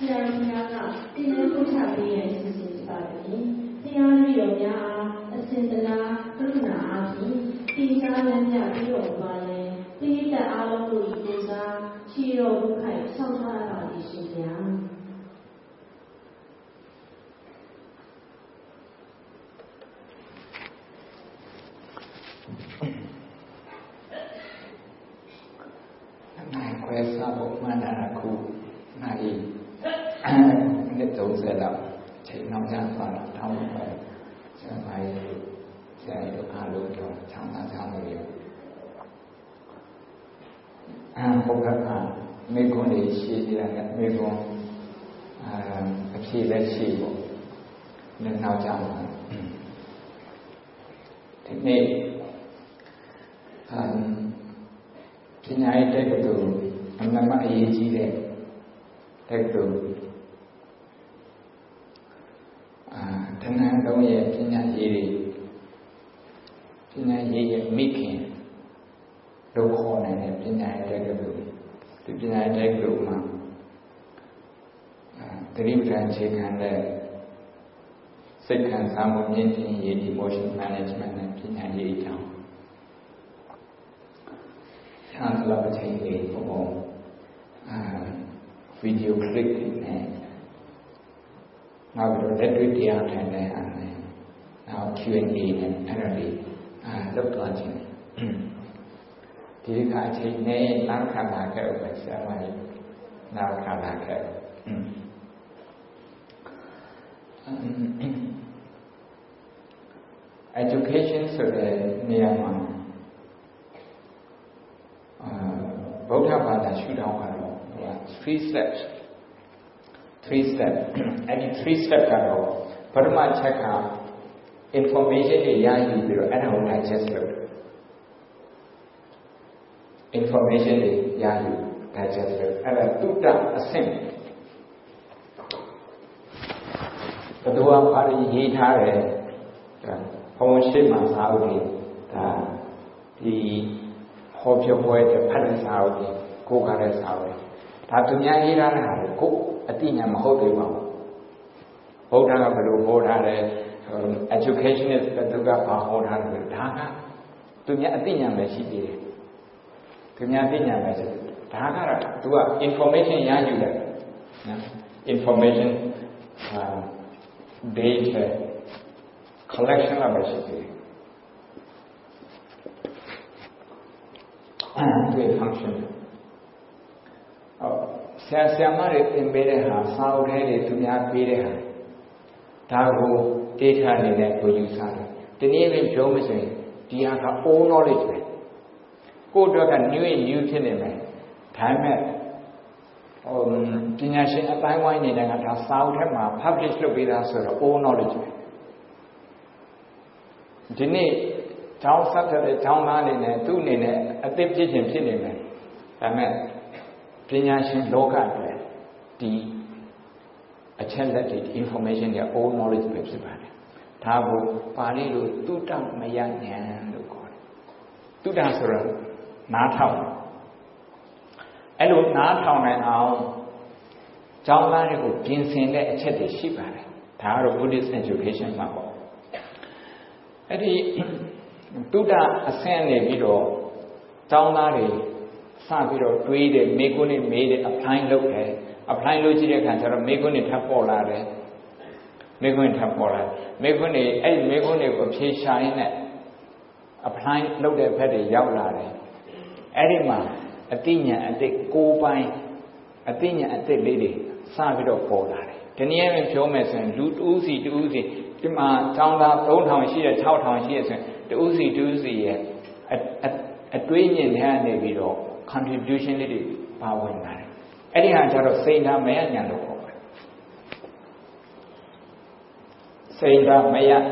ရာတော်များကတင်လင်းပို့ချပေးရန်စီစဉ်ပါသည်။တရားရည်တော်များအားအစဉ်တလားကရုဏာအားဖြင့်တိကျလမ်းပြပြီးတော်ပါလေ။တိတအားလုံးတို့၏ကိုစားချီတော်ဒုက္ခဆောက်ထားပါသည်ရှင်ဗျာ။နိုင်ခွဲစားဖို့မှန်းတာခုနိုင်နှစ်30လောက်ချိန်နောက်ကျသွားတာတောင်းလို့ပဲဆရာမကြီးဆရာတို့အားလုံးတော့ချောင်းသားချောင်းတွေဘုရားကမိကွန်းလေးရှိကြတယ်မိကွန်းအဖြစ်လက်ရှိပေါ့နောက်ကျသွားဒီနေ့ပညာရေးတက်တူအမှန်မှအရေးကြီးတဲ့တက်တူတဏှာလုံးရဲ့ပညာရေးတွေပညာရေးရဲ့မိခင်လို့ခေါ်နေတဲ့ပညာရေးတက်တူဒီပညာရေးတက်တူမှာသတိပဋ္ဌာန်အခြေခံတဲ့စိတ်ခံစားမှုမြင့်တင်ရေး emotion management နဲ့ပညာရေးအကြောင်းအားလုံးအချိန်လေးပုံဗီဒီယိုကလစ်နဲ့နောက်ပြီးလက်တွေ့တရားထိုင်တဲ့အားနဲ့နောက် Q&A နဲ့အဲ့ဒါလေးလုပ်သွားခြင်းဒီကအချိန်နဲ့နောက်ခါလာခဲ့ဥပ္ပဆရာမကြီးနောက်ခါလာခဲ့ education ဆိုတဲ့နေရာမှာဗုဒ္ဓဘာသာရှုထောင့်ကတော့3 steps အဲ့ဒီ3 step ကတော့ပထမချက်က information တွေရယူပြီးတော့အဲ့ဒါကို digest လုပ်တယ် information တွေရယူ digest လုပ်အဲ့ဒါတုတ္တအဆင့်ဘယ်သူကပါရီရေးထားတယ်ဘုံရှိမှစာအုပ်တွေဒါဒီဟောပြောပွဲတဲ့ဖတ်တဲ့စာအုပ်တွေကိုကားတဲ့စာအုပ်ဒါသူများရေးထားတာကိုအတိညာမဟုတ်သေးပါဘူးဘုရားကဘယ်လိုဟောထားတယ် educationist ဘယ်သူကဘာဟောထားတယ်ဒါကသူများအတိညာပဲရှိသေးတယ်သူများအတိညာပဲရှိတယ်ဒါကတော့သူက information ရယူတယ်နော် information data collection လာပဲရှိသေးတယ်ဒီ function ဆရာမတွေသင်ပေးတဲ့ဟာစာအုပ်ထဲတွေသူများပေးတဲ့ဟာဒါကို data အနေနဲ့ကိုယူဆတယ်ဒီနည်းနဲ့ပြောမစင်ဒီဟာက old knowledge ပဲကိုယ့်အတွက်က new ဖြစ်နေမယ်ဒါပေမဲ့ပညာရှင်အတိုင်းဝိုင်းနေတဲ့ကဒါစာအုပ်ထဲမှာ publish လုပ်ပေးတာဆိုတော့ old knowledge ပဲဒီနေ့ကျောင်းဆက်တဲ့ကျောင်းသားတွေနဲ့သူ့အနေနဲ့အသစ်ဖြစ်ခြင်းဖြစ်နေမယ်ဒါပေမဲ့ပညာရှင်လောကအတွက်ဒီအချက်လက်တွေ information တွေ old knowledge ပဲဖြစ်ပါတယ်ဒါကိုပါဠိလိုတုတ္တမယဉာဏ်လို့ခေါ်တယ်တုတ္တဆိုတော့နားထောင်အဲ့လိုနားထောင်နိုင်အောင်ကျောင်းသားတွေကိုပြင်ဆင်တဲ့အချက်တွေရှိပါတယ်ဒါကတော့ Buddhist education မှာပေါ့အဲ့ဒီတုဒ္ဒအဆင့်နေပြီးတော့ကျောင်းသားတွေစပြီးတော့တွေးတယ်မိကုန်းနဲ့မေးတယ် apply လုပ်တယ် apply လုပ်ကြည့်တဲ့အခါကျတော့မိကုန်းတွေထပ်ပေါ်လာတယ်မိကုန်းထပ်ပေါ်လာမိကုန်းတွေအဲ့ဒီမိကုန်းတွေကိုဖြေရှာရင်းနဲ့ apply လုပ်တဲ့ဘက်တွေရောက်လာတယ်အဲ့ဒီမှာအတိညာအတိတ်6ပိုင်းအတိညာအတိတ်လေးတွေစပြီးတော့ပေါ်လာတယ်ဒီနည်းနဲ့ပြောမယ်ဆိုရင်လူတဦးစီဒီမှာကျောင်းသား3000ရှိတယ်6000ရှိတယ်ဆိုရင်တဦးစီရဲ့အတွေးမြင်တဲ့အနေပြီးတော့ contribution လေးတွေပါဝင်လာတယ်အဲ့ဒီဟာကျတော့စိန်ဓာမယဉာဏ်လို့ခေါ်ပါတယ်စိန်ဓာမယဉာဏ်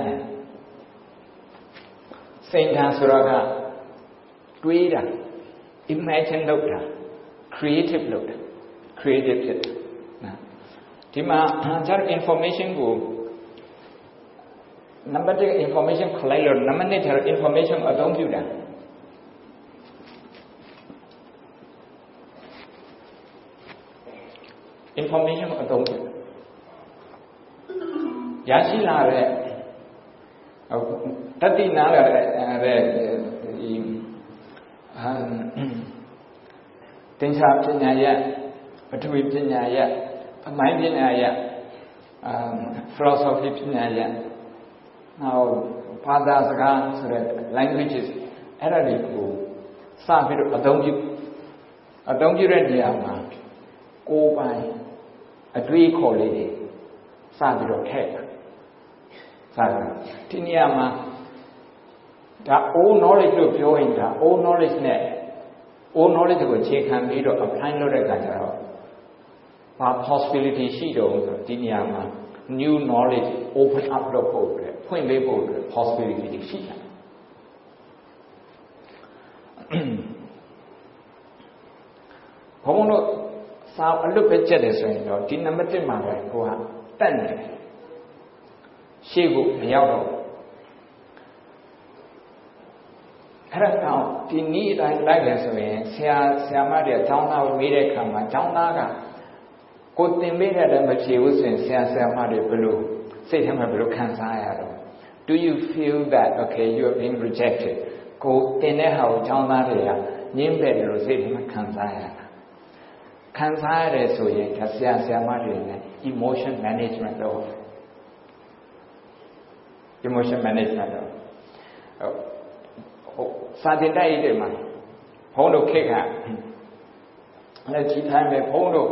စိန်ဓာဆိုတာကတွေးတာ imagine လုပ်တာ creative လုပ်တာ creative ဖြစ်တယ်နော်ဒီမှာကျတော့ information ကိုnumber 1 information collect လို့ number 2ကျတော့ information အသုံးပြုတာ information information အသုံးပြုရရှိလာတဲ့တတိနာလာတဲ့ဒီသင်္ချာပညာရဲ့ပထဝီပညာရဲ့အမိုင်းပညာရဲ့philosophy ပညာရဲ့နောက်ဘာသာစကားဆိုတဲ့ languages အဲ့ဒါတွေကိုစပြီးတော့အသုံးပြုတဲ့နေရာမှာကိုယ်ပိုင်အတွေးခေါ်လေးတွေစပြီးတော့ထည့်စတယ်ဒီနေရာမှာဒါ old knowledge လို့ပြောရင်ဒါ old knowledge နဲ့ old knowledge ကိုအခြေခံပြီးတော့ apply လုပ်တဲ့အခါကျတော့ဘာ possibility ရှိတော့ဆိုတော့ဒီနေရာမှာ new knowledge open up လုပ်ဖို့အတွက်ဖွင့်ပေးဖို့အတွက် possibility တွေရှိတယ်ဘုံတို့စာအလွတ်ပဲကြက်တယ်ဆိုရင်တော့ဒီနံပါတ်1မှာပဲကိုကတက်နေတယ်ရှေ့ကိုမရောက်တော့အဲ့ဒါတော့ဒီနည်းအတိုင်းလိုက်တယ်ဆိုရင်ဆရာမတွေကျောင်းသားကိုမေးတဲ့အခါမှာကျောင်းသားကကိုသင်ပေးတဲ့လည်းမဖြေဘူးဆိုရင်ဆရာမတွေဘယ်လိုစိတ်ထဲမှာဘယ်လိုခံစားရတော့ Do you feel that okay you are being rejected ကိုသင်တဲ့ဟာကိုကျောင်းသားတွေကညှင်းပယ်တယ်လို့စိတ်ထဲမှာခံစားရတာခံစားရတယ်ဆိုရင်ဆရာမတွေနဲ့ emotion management လုပ် emotion management လုပ်စာတင်တိုက်ရိုက်မှာဘုန်းတို့ခေတ်ကလည်းကြီးတိုင်းပဲဘုန်းတို့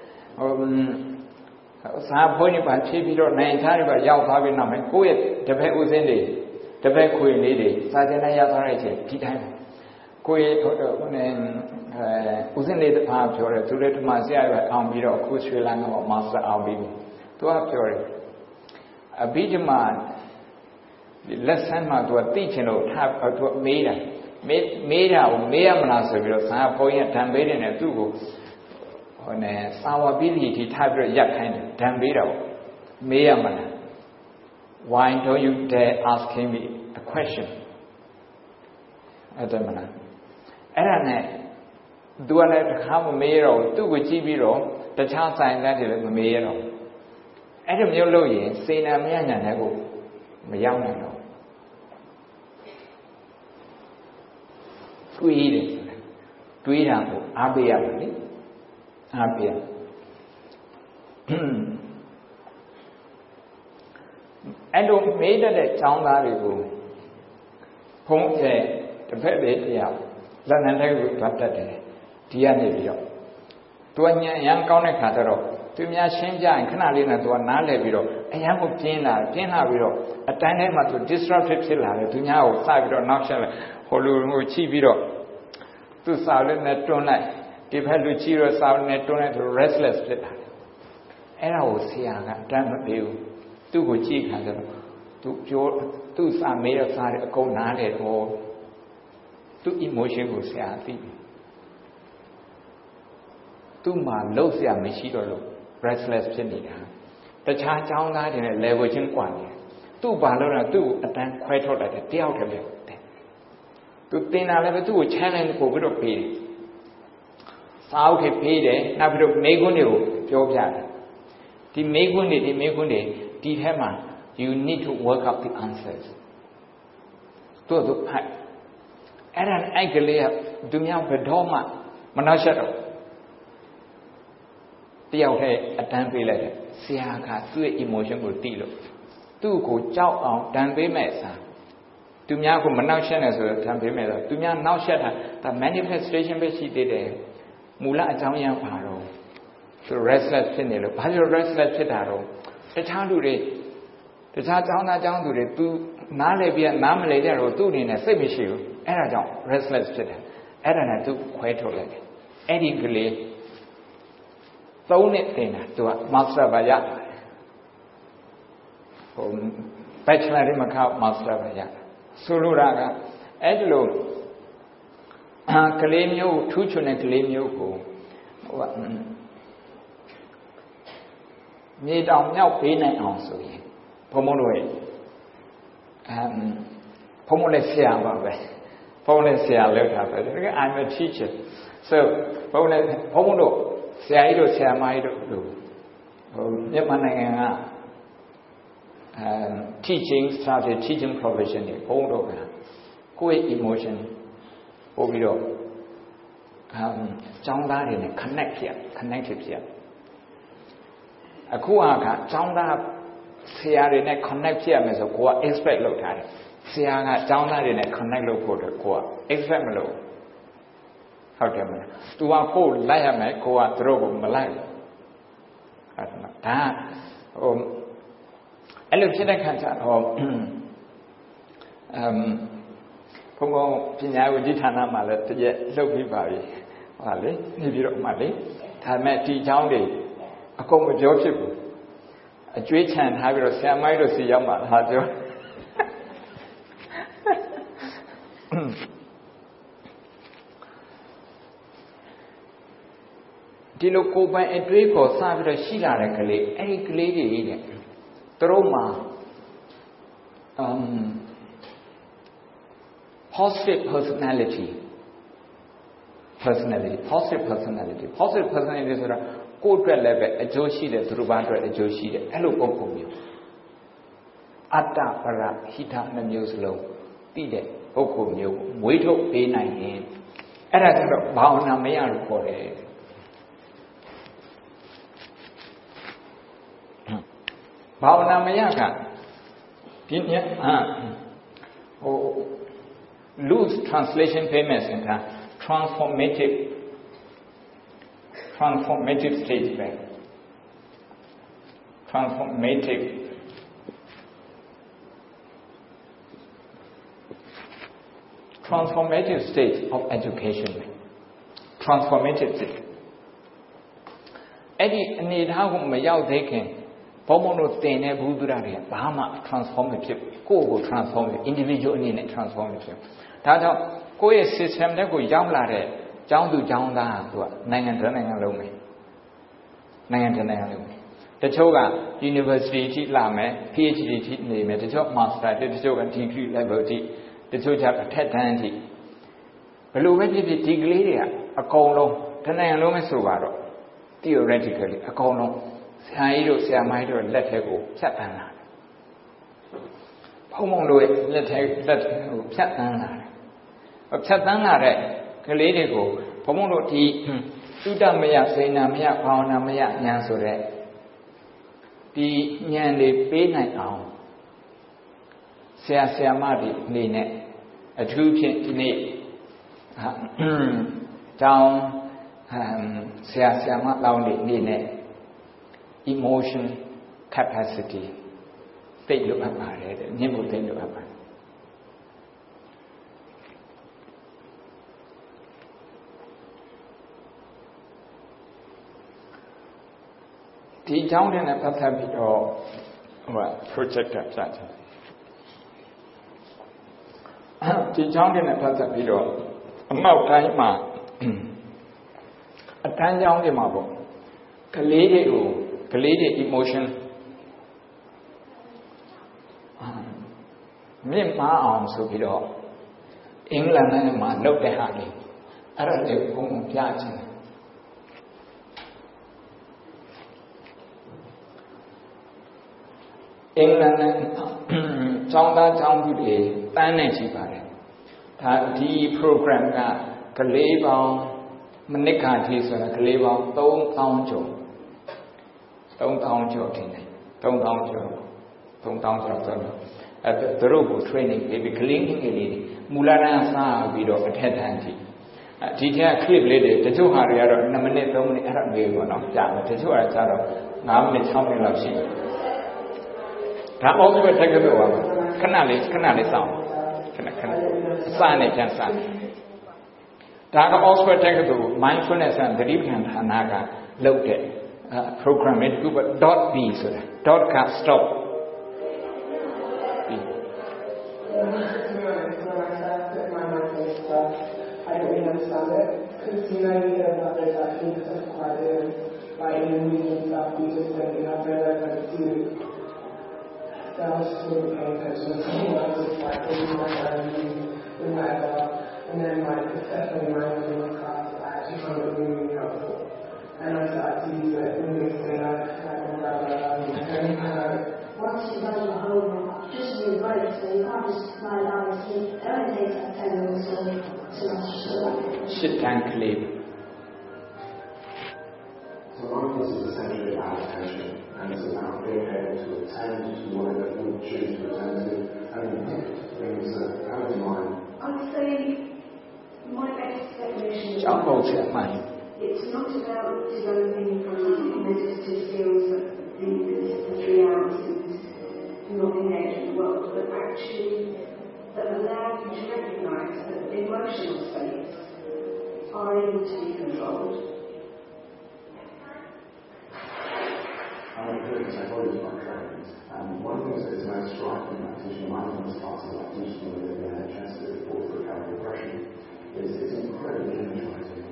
စာဘုန်းကြီးပါဖြည့်ပြီးတော့နိုင်သားတွေပါရောက်သွားပြီးနောက်မှာကိုယ့်ရဲ့တပည့်ဦးစင်းတွေတပည့်ခွေလေးတွေစာတင်တိုက်ရောက်သွားတဲ့အချိန်ဒီတိုင်းကိုယ့်ရဲ့ဦးစင်းလေးတစ်ပါးပြောတယ်သူလည်းဒီမှာဆရာကအောင်ပြီးတော့အခုရွှေလန်းကမာစတာအောင်ပြီးသူကပြောတယ်အဘိဓမ္မာလက်ဆန်းမှာသူကသိချင်လို့သူကမေးတာမေးတာကိုမေးရမလားဆိုပြီးတော့စာဘုန်းကြီးဓာန်ပေးတယ်နဲ့သူ့ကိုစာဝပိလိတိထားပြီးတော့ရပ်ခိုင်းတယ်ဓာန်ပေးတာကိုမေးရမလား Why don't you dare asking me a question အဲ့ဒါမလားအဲ့ဒါနဲ့သူကလည်းတစ်ခါမမေးတော့သူ့ကိုကြည့်ပြီးတော့တခြားဆိုင်သားတွေလည်းမမေးရတော့အဲ့ဒါမျိုးလို့ရင်စေနာမရညာတဲ့ကိုမရောက်နိုင်တော့တွေးတယ်တွေးတာကိုအားပေးရတယ်လေအားပေးရအဲ့လိုမေးတဲ့ចောင်းသားတွေကိုဖုံးတဲ့တစ်ဖက်လေးတရားလက်နက်တွေကိုပတ်တတ်တယ်ဒီကနေပြီးတော့သူကညံရန်ကောင်းတဲ့ခါကျတော့သူများရှင်းကြရင်ခဏလေးနဲ့သူကနားလည်ပြီးတော့အရန်ကိုပြင်းလာပြီးတော့အတိုင်းထဲမှာသူ disruptive ဖြစ်လာတယ်သူများကိုစပြီးတော့နောက်ဆက်လိုက်ဟိုလူကိုချိပြီးတော့သူစာလေးနဲ့တွန်းလိုက်ဒီဘက်လူချိတော့စာလေးနဲ့တွန်းလိုက်သူ restless ဖြစ်လာတယ်အဲ့ဒါကိုဆရာကတမ်းမပေးဘူးသူ့ကိုကြည့်ခါကျတော့သူပြောသူ့စာမေးတော့စာတွေအကုန်နားလေတော့သူ့ emotion ကိုဆရာသိတယ်သူ့မှာလှုပ်ဆရာမရှိတော့လို့ restless ဖြစ်နေတာတခြားចောင်းသားတွေနဲ့ level ချင်းกว่าနေသူ့ဘာလို့လဲသူ့ကိုအတန်းခွဲထုတ်လိုက်တယ်တယောက်တည်းပဲသူတင်တာလည်းပဲသူ့ကို challenge ပို့ပြီးတော့ပေးတယ်စာအုပ်တွေပေးတယ်နောက်ပြီးတော့မိကွန်းတွေကိုပြောပြတယ်ဒီမိကွန်းတွေဒီထဲမှာ you need to work out the answers သူဖတ်အဲ့ဒါအဲ့ကလေးကသူများဘယ်တော့မှမနှောက်ယှက်တော့တယောက်တည်းအတန်းပေးလိုက်တယ်ဆရာကသူ့ရဲ့ emotion ကိုသိလို့သူ့ကိုကြောက်အောင်တန်းပေးမဲ့အစားသူများကိုမနှောက်ယှက်နဲ့ဆိုတော့တန်းပေးမဲ့ဆိုသူများနှောက်ယှက်တာဒါ manifestation ပဲရှိသေးတယ်မူလအကြောင်းရင်းပါတော့သူ restless ဖြစ်နေလို့ဘာလို့ restless ဖြစ်တာတော့တခြားလူတွေတခြားကျောင်းသားကျောင်းသူတွေသူနားလေပြနားမလဲတဲ့တော့သူ့အနေနဲ့စိတ်မရှိဘူးအဲ့ဒါကြောင့် restless ဖြစ်တယ်အဲ့ဒါနဲ့သူခွဲထုတ်လိုက်တယ်အဲ့ဒီကလေး3နှစ်တင်တာသူက master ပါရဟို bachelor တွေမခေါက် master ပါရဆိုလိုတာကအဲ့ဒီလိုကလေးမျိုးထူးချွန်တဲ့ကလေးမျိုးကိုဟိုကမြေတောင်မြောက်ပေးနိုင်အောင်ဆိုရင်ဘုံဘုံတို့ရဲ့ဘုံဘုံလည်းဆရာပါပဲဘုံလည်းဆရာလောက်တာပဲ I'm a teacher so ဘုံတို့ဆရာကြီးတို့ဆရာမကြီးတို့မြန်မာနိုင်ငံကteaching started teaching profession တွေဘုန်းတော်ကကိုယ့်ရဲ့ emotion ပို့ပြီးတော့ကျောင်းသားတွေနဲ့ connect ဖြစ်ရအခုကကျောင်းသားဆရာတွေနဲ့ connect ဖြစ်ရမယ်ဆိုကိုက expect လုပ်ထားတယ်ဆရာကကျောင်းသားတွေနဲ့ connect လုပ်ဖို့အတွက်ကိုက expect မလုပ်ဟုတ်တယ်မလား तू ကကိုလိုက်ရမယ်ကိုကသူတို့ကိုမလိုက်ဘူးဟုတ်တယ်မလားဒါအဲ့လိုဖြစ်တဲ့ခါကျတော့ဘုံပညာဝိဌာနမှာလည်းတကယ်လှုပ်ပြီးပါပြီဟာလေနေပြီးတော့မှလေဒါပေမဲ့ဒီเจ้าတွေအကုန်မပြောဖြစ်ဘူးအကျွေးချန်ထားပြီးတော့ဆရာမိုက်တို့စီရောက်မှဟာပြောဒီလိုကိုယ်ပိုင်အတွေးကိုစပြီးတော့ရှိလာတဲ့ကလေးအဲ့ဒီကလေးတွေတဲ့သူတို့မှာpositive personality positive personality ဆိုတာကိုယ်အတွက်လည်းပဲအကျိုးရှိတယ်သူတို့ဘာအတွက်အကျိုးရှိတယ်အဲ့လိုပုံပုံမျိုးအတ္တပရဟိတနှမျိုးစလုံးသိတဲ့ပုဂ္ဂိုလ်မျိုးမွေးထုတ်ပေးနိုင်ရင်အဲ့ဒါကျတော့ဘာဝနာမရလို့ခေါ်တယ်ဘာဝနာမရကဒီညloose translation payments in the transformative stage ပဲ transformative stage of education transformative stage အဲ့ဒီအနေထားကိုမရောက်သေးခင်ဘုံဘုံတို့တင်တဲ့ဘူးသူရတွေကဘာမှ transform မဖြစ်ကိုယ့်ကို transform individual အနေနဲ့ transform မဖြစ်ဒါကြောင့်ကိုယ့်ရဲ့ system တက်ကိုရောက်လာတဲ့ကျောင်းသူကျောင်းသားကသူကနိုင်ငံတစ်နိုင်ငံလုံးပဲတချို့က university ထိလာမယ် PhD ထိနေမယ်တချို့ master တချို့က degree level ထိတချို့ကျအထက်တန်းထိဘယ်လိုပဲဖြစ်ဖြစ်ဒီကလေးတွေကအကုန်လုံးတစ်နိုင်ငံလုံးပဲဆိုပါတော့ theoretically အကုန်လုံးဆရာကြီးတို့ဆရာမကြီးတို့လက်ထဲကိုဖြတ်တန်းလာတယ်ဘုံဘုံတို့ရဲ့လက်ထဲကိုဖြတ်တန်းလာတယ်ဖြတ်တန်းလာတဲ့ကလေးတွေကိုဘုံဘုံတို့ဒီသုတမယစေနာမယဘာဝနာမယဉာဏ်ဆိုတဲ့ဒီဉာဏ်တွေပေးနိုင်အောင်ဆရာဆရာမတွေအနေနဲ့အထူးဖြင့်ဒီနေ့တောင်းဆရာဆရာမလောင်းတွေအနေနဲ့ emotion capacity သိလို့အပ်ပါတယ်တဲ့ညှိဖို့သိလို့အပ်ပါတယ်ဒီအကြောင်းနဲ့ပတ်သက်ပြီးတော့project ကပြချင်ဒီအကြောင်းနဲ့ပတ်သက်ပြီးတော့အမောက်တိုင်းမှာအတန်းကြောင်းတွေမှာပေါ့ကလေးတွေ emotion မြင့်မားအောင်ဆိုပြီးတော့အင်္ဂလန်နိုင်ငံမှာလုပ်တဲ့ဟာလေးအဲ့ဒါလေးဘုံပြချင်တယ်အင်္ဂလန်နဲ့ကျောင်းသားကျောင်းသူတွေတန်းနေရှိပါတယ်ဒါဒီ program ကကလေးပေါင်းမနစ်ခါထိဆိုတာကလေးပေါင်း3000ကျော်ထင်တယ်3000ကျော်ဆိုတော့သူတို့ကို training ပေးပြီး cleaning လေးမူလတန်းစားပြီးတော့အထက်တန်းထိဒီထက် clip လေးတွေတချို့ဟာတွေကတော့2မိနစ်3မိနစ်အဲ့ဒါမျိုးပေါ့နော်ကြာတယ်တချို့ကကျတော့5မိနစ်6မိနစ်လောက်ရှိတယ်ဒါ Oxford တက္ကသိုလ်ပါခဏလေးစောင့်ခဏစနေပြန်စဒါက Oxford တက္ကသိုလ် mindfulness and သတိပဋ္ဌာန်ဌာနကလုပ်တဲ့ program လေးခု .b ဆိုတာ dot က stop I don't understand it because you know that there's actually stuff quite like in the news and stuff you just don't have very like to that was just really paying attention to something like just like reading my family and whatever and then like especially when I was in the class I actually found it really, really helpful and I started to use it in the next day like when I Shit and cleave. So mindfulness is essentially about attention, and it's about being able to attend to whatever you choose to attend to, and things that come to mind. I'd say my best definition is it's not about developing from meditative skills that the realities not in the world, but actually that allow you to recognise that the emotional states are able to be controlled. I'm a clinical psychologist by training, and one of the things that is most striking about teaching mindfulness classes, like teaching within the NHS to report for recovery depression, is it's incredibly energizing.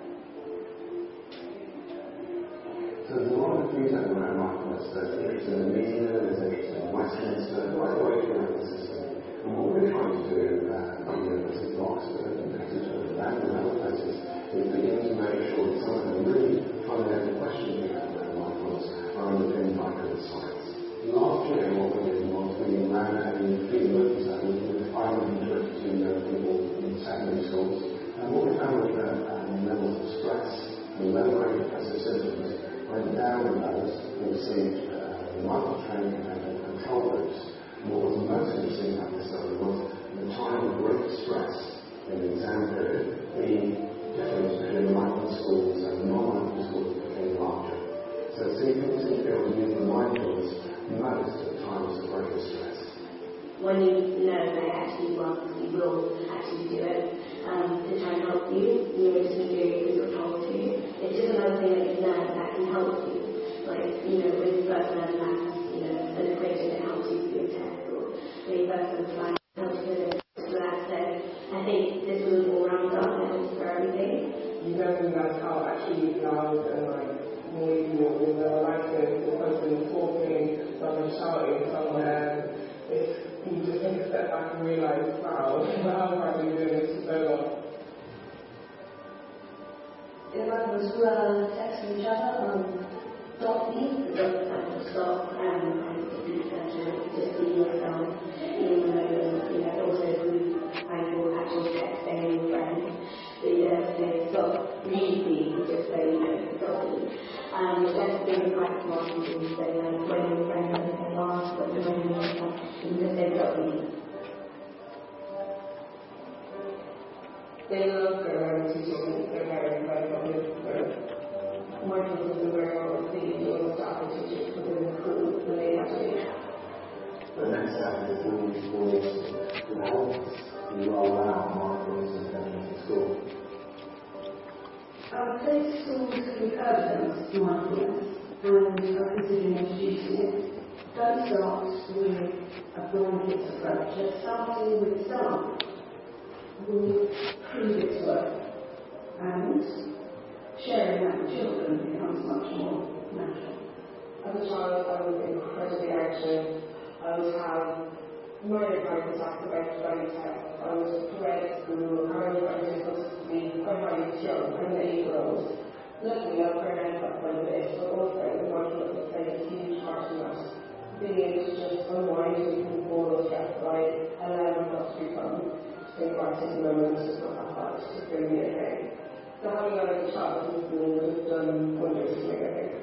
So there's a lot of enthusiasm around mindfulness. There's interest in the media, there's interest in Westminster, right the way throughout the system. And what we're trying to do at the University of Oxford and Exeter and other places is begin to make sure that some of the really fundamental questions we have around mindfulness are underpinned by good science. Last year, what we did was we ran a feasibility study with 522 young people in secondary schools, and what we found was that levels of stress and low-grade depressive symptoms went down with those who received mindful training and control groups. And what was most interesting about this study was the time of great stress in the exam period, the difference between mindful schools and non-mindful schools became larger. So people seem to be able to use the mindfulness most at times of greatest stress. When you know they actually want, you will actually do it to try and help you. You're just doing it because told to. It's just another thing that you learn that can help you. Like, with first-learned maths, an equation that helps you do a test, or with first-learned science helps you with it. So I think this was all round up and helps for everything. You definitely that's how actually loud and noisy or the person talking, someone shouting somewhere. You just take a step back and realise, wow, how have I been doing this for so long? If I was texting each other, stop me, stop and just be yourself, even though also find your actual texting your friends. They stop really just say, stop me. That's been quite smart to say when your friends say, ask what you're doing, you just say, stop me. They love their teaching, they're very public. Mindfulness is a very well thing to start to teach it within the crew when they have to. The next step is moving towards development. You roll out mindfulness in school. I would say schools can encourage them mindfulness and are considering introducing it. Don't start with a blanket approach. Just starting with some will prove its worth, and sharing that with children becomes much more natural. As a child, I was incredibly anxious. I would have minor panic attacks about flying tests. I was bred at school. I was supposed to be quite highly young. I'm an 8-year-old. Luckily, I've grown up quite a bit, but also the mindfulness has played a huge part in that. Being able to just unwind and remove all those stress by allowing myself to be fun, to think about it in the moment, just not have that, just going to be okay. So having that as a child in school has done wonders for me, I think.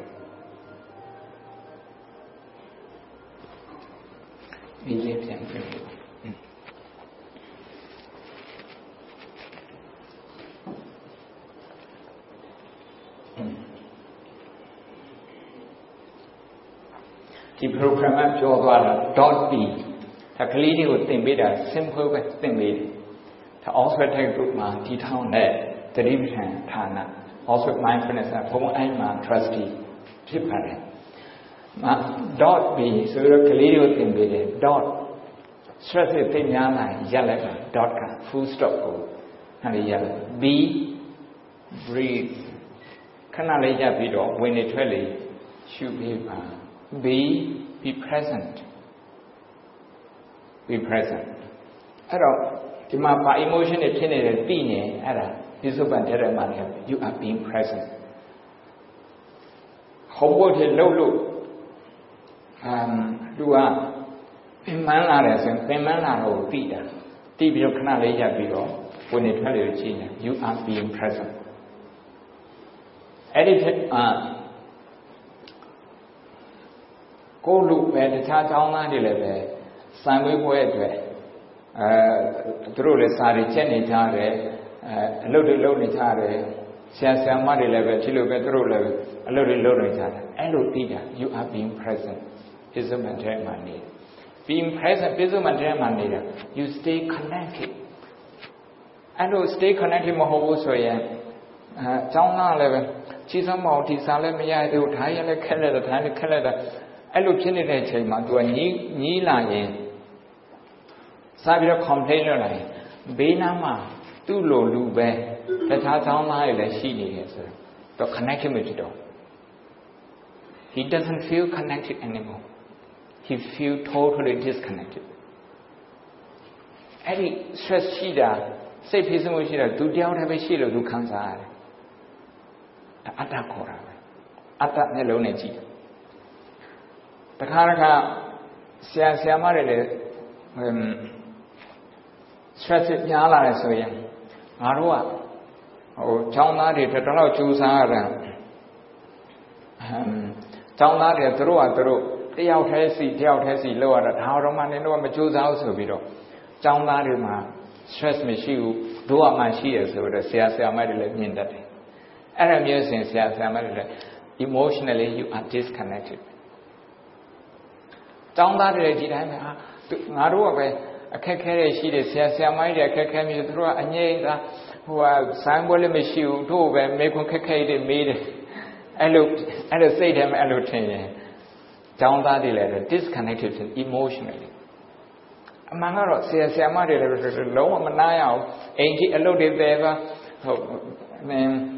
The program of Jodwara dot B. The Kalidi would think be that simple thing made. The also take group man, the town net, the division, Tana, also mindfulness and home and trustee, Tipani. Dot B, so the Kalidi would think be the dot. Stress it in Yana, yellow, dot, full stop, and the yellow. B, breathe. Kanaleja Bido, when it really should be. Be present. Be present. I don't. My emotion is in being. You are being present. How about the low? Do a man and Pemana or Peter. Tibio Canaleja Bido. when it tells you are being present. Edit go look at the town and the level, some way through the Sari Chenitare, a little lonitare, Siasamari level, Chilubetro level, a little lonitare. Elutida, you are being present. Is a matter. Being present, is a matter. You stay connected. And stay connected, Mahobosoya. Town level. Chisamo, Tisalamia, the Utaya, Canada, Canada. I look in the nature, to a knee line. Sabira complainer line. Benama, Tulo Lube, the Tatan line, she is the connection with it. He doesn't feel connected anymore. He feels totally disconnected. Any stress shida, say piece of shida, do doubt have a shilo do cancer. Atakora. Atak Neloneji. The Karaka Siamare stress it Yala so young. Arua. Oh, Chana de Tatalo Chusara. Chana de Turu, the out has lower at how Roman and no Machus house of it. Chana de Ma stress me shoe, do up my shears over the Siamare in that. And I'm using emotionally, you are disconnected. Down that I can't carry a sheet of Siamai, I can't carry through a name who are Samuel Michu, who were making cacade made. I looked and I said, I'm allocating. Down that letter, disconnected emotionally. Among others, Siamai, low manile, ain't it alluded there?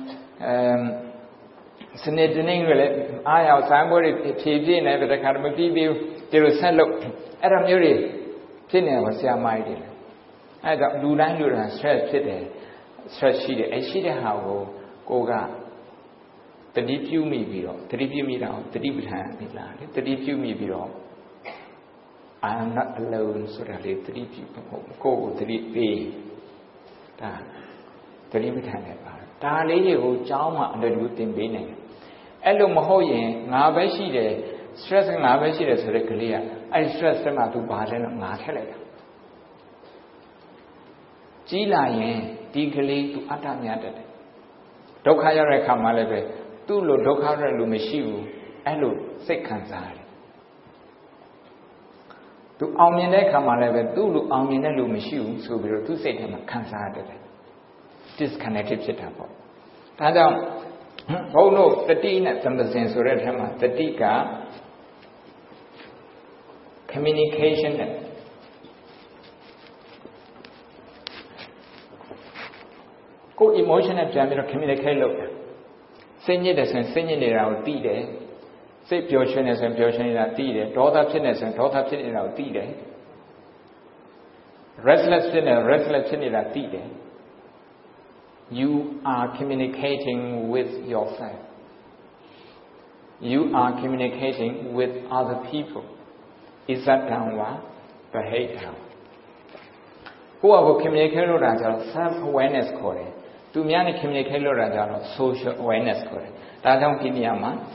Senating I out somebody TV and every kind of TV, they will send look at a Muri. Tinner was your mighty. I got do and stretch it, stretch sheet, and she how go. The deep you me below, the deep you me down, the deep hand be landed, the deep you me below. I am not alone, so that the deep you go, the deep be. The deep hand. Ta lady who Jama under good thing being. Elo Mahoye, Nabashi, stressing Nabashi as a clear. I stress them out to Baden and Martele. Gila, digly to Atamiated. Dokaya Rekamalebe, Tulo Dokara Lumishu, Elo, Sekansari. To Amine Kamalebe, Tulu Amine Lumishu, so we were to say him a Kansari. Disconnected setup. Tada, oh no, the teen at some sense or the tika communication. Go emotional jammer communicate look. Sing it as and singing it out tea. Say Piotioness and Piotion tea, daughter fitness and daughter fitness out tea. Restless fitness tea. You are communicating with yourself. You are communicating with other people. Is that downward behavior? Who are communicating with self-awareness? To me, I communicate with social awareness. That don't give me a man.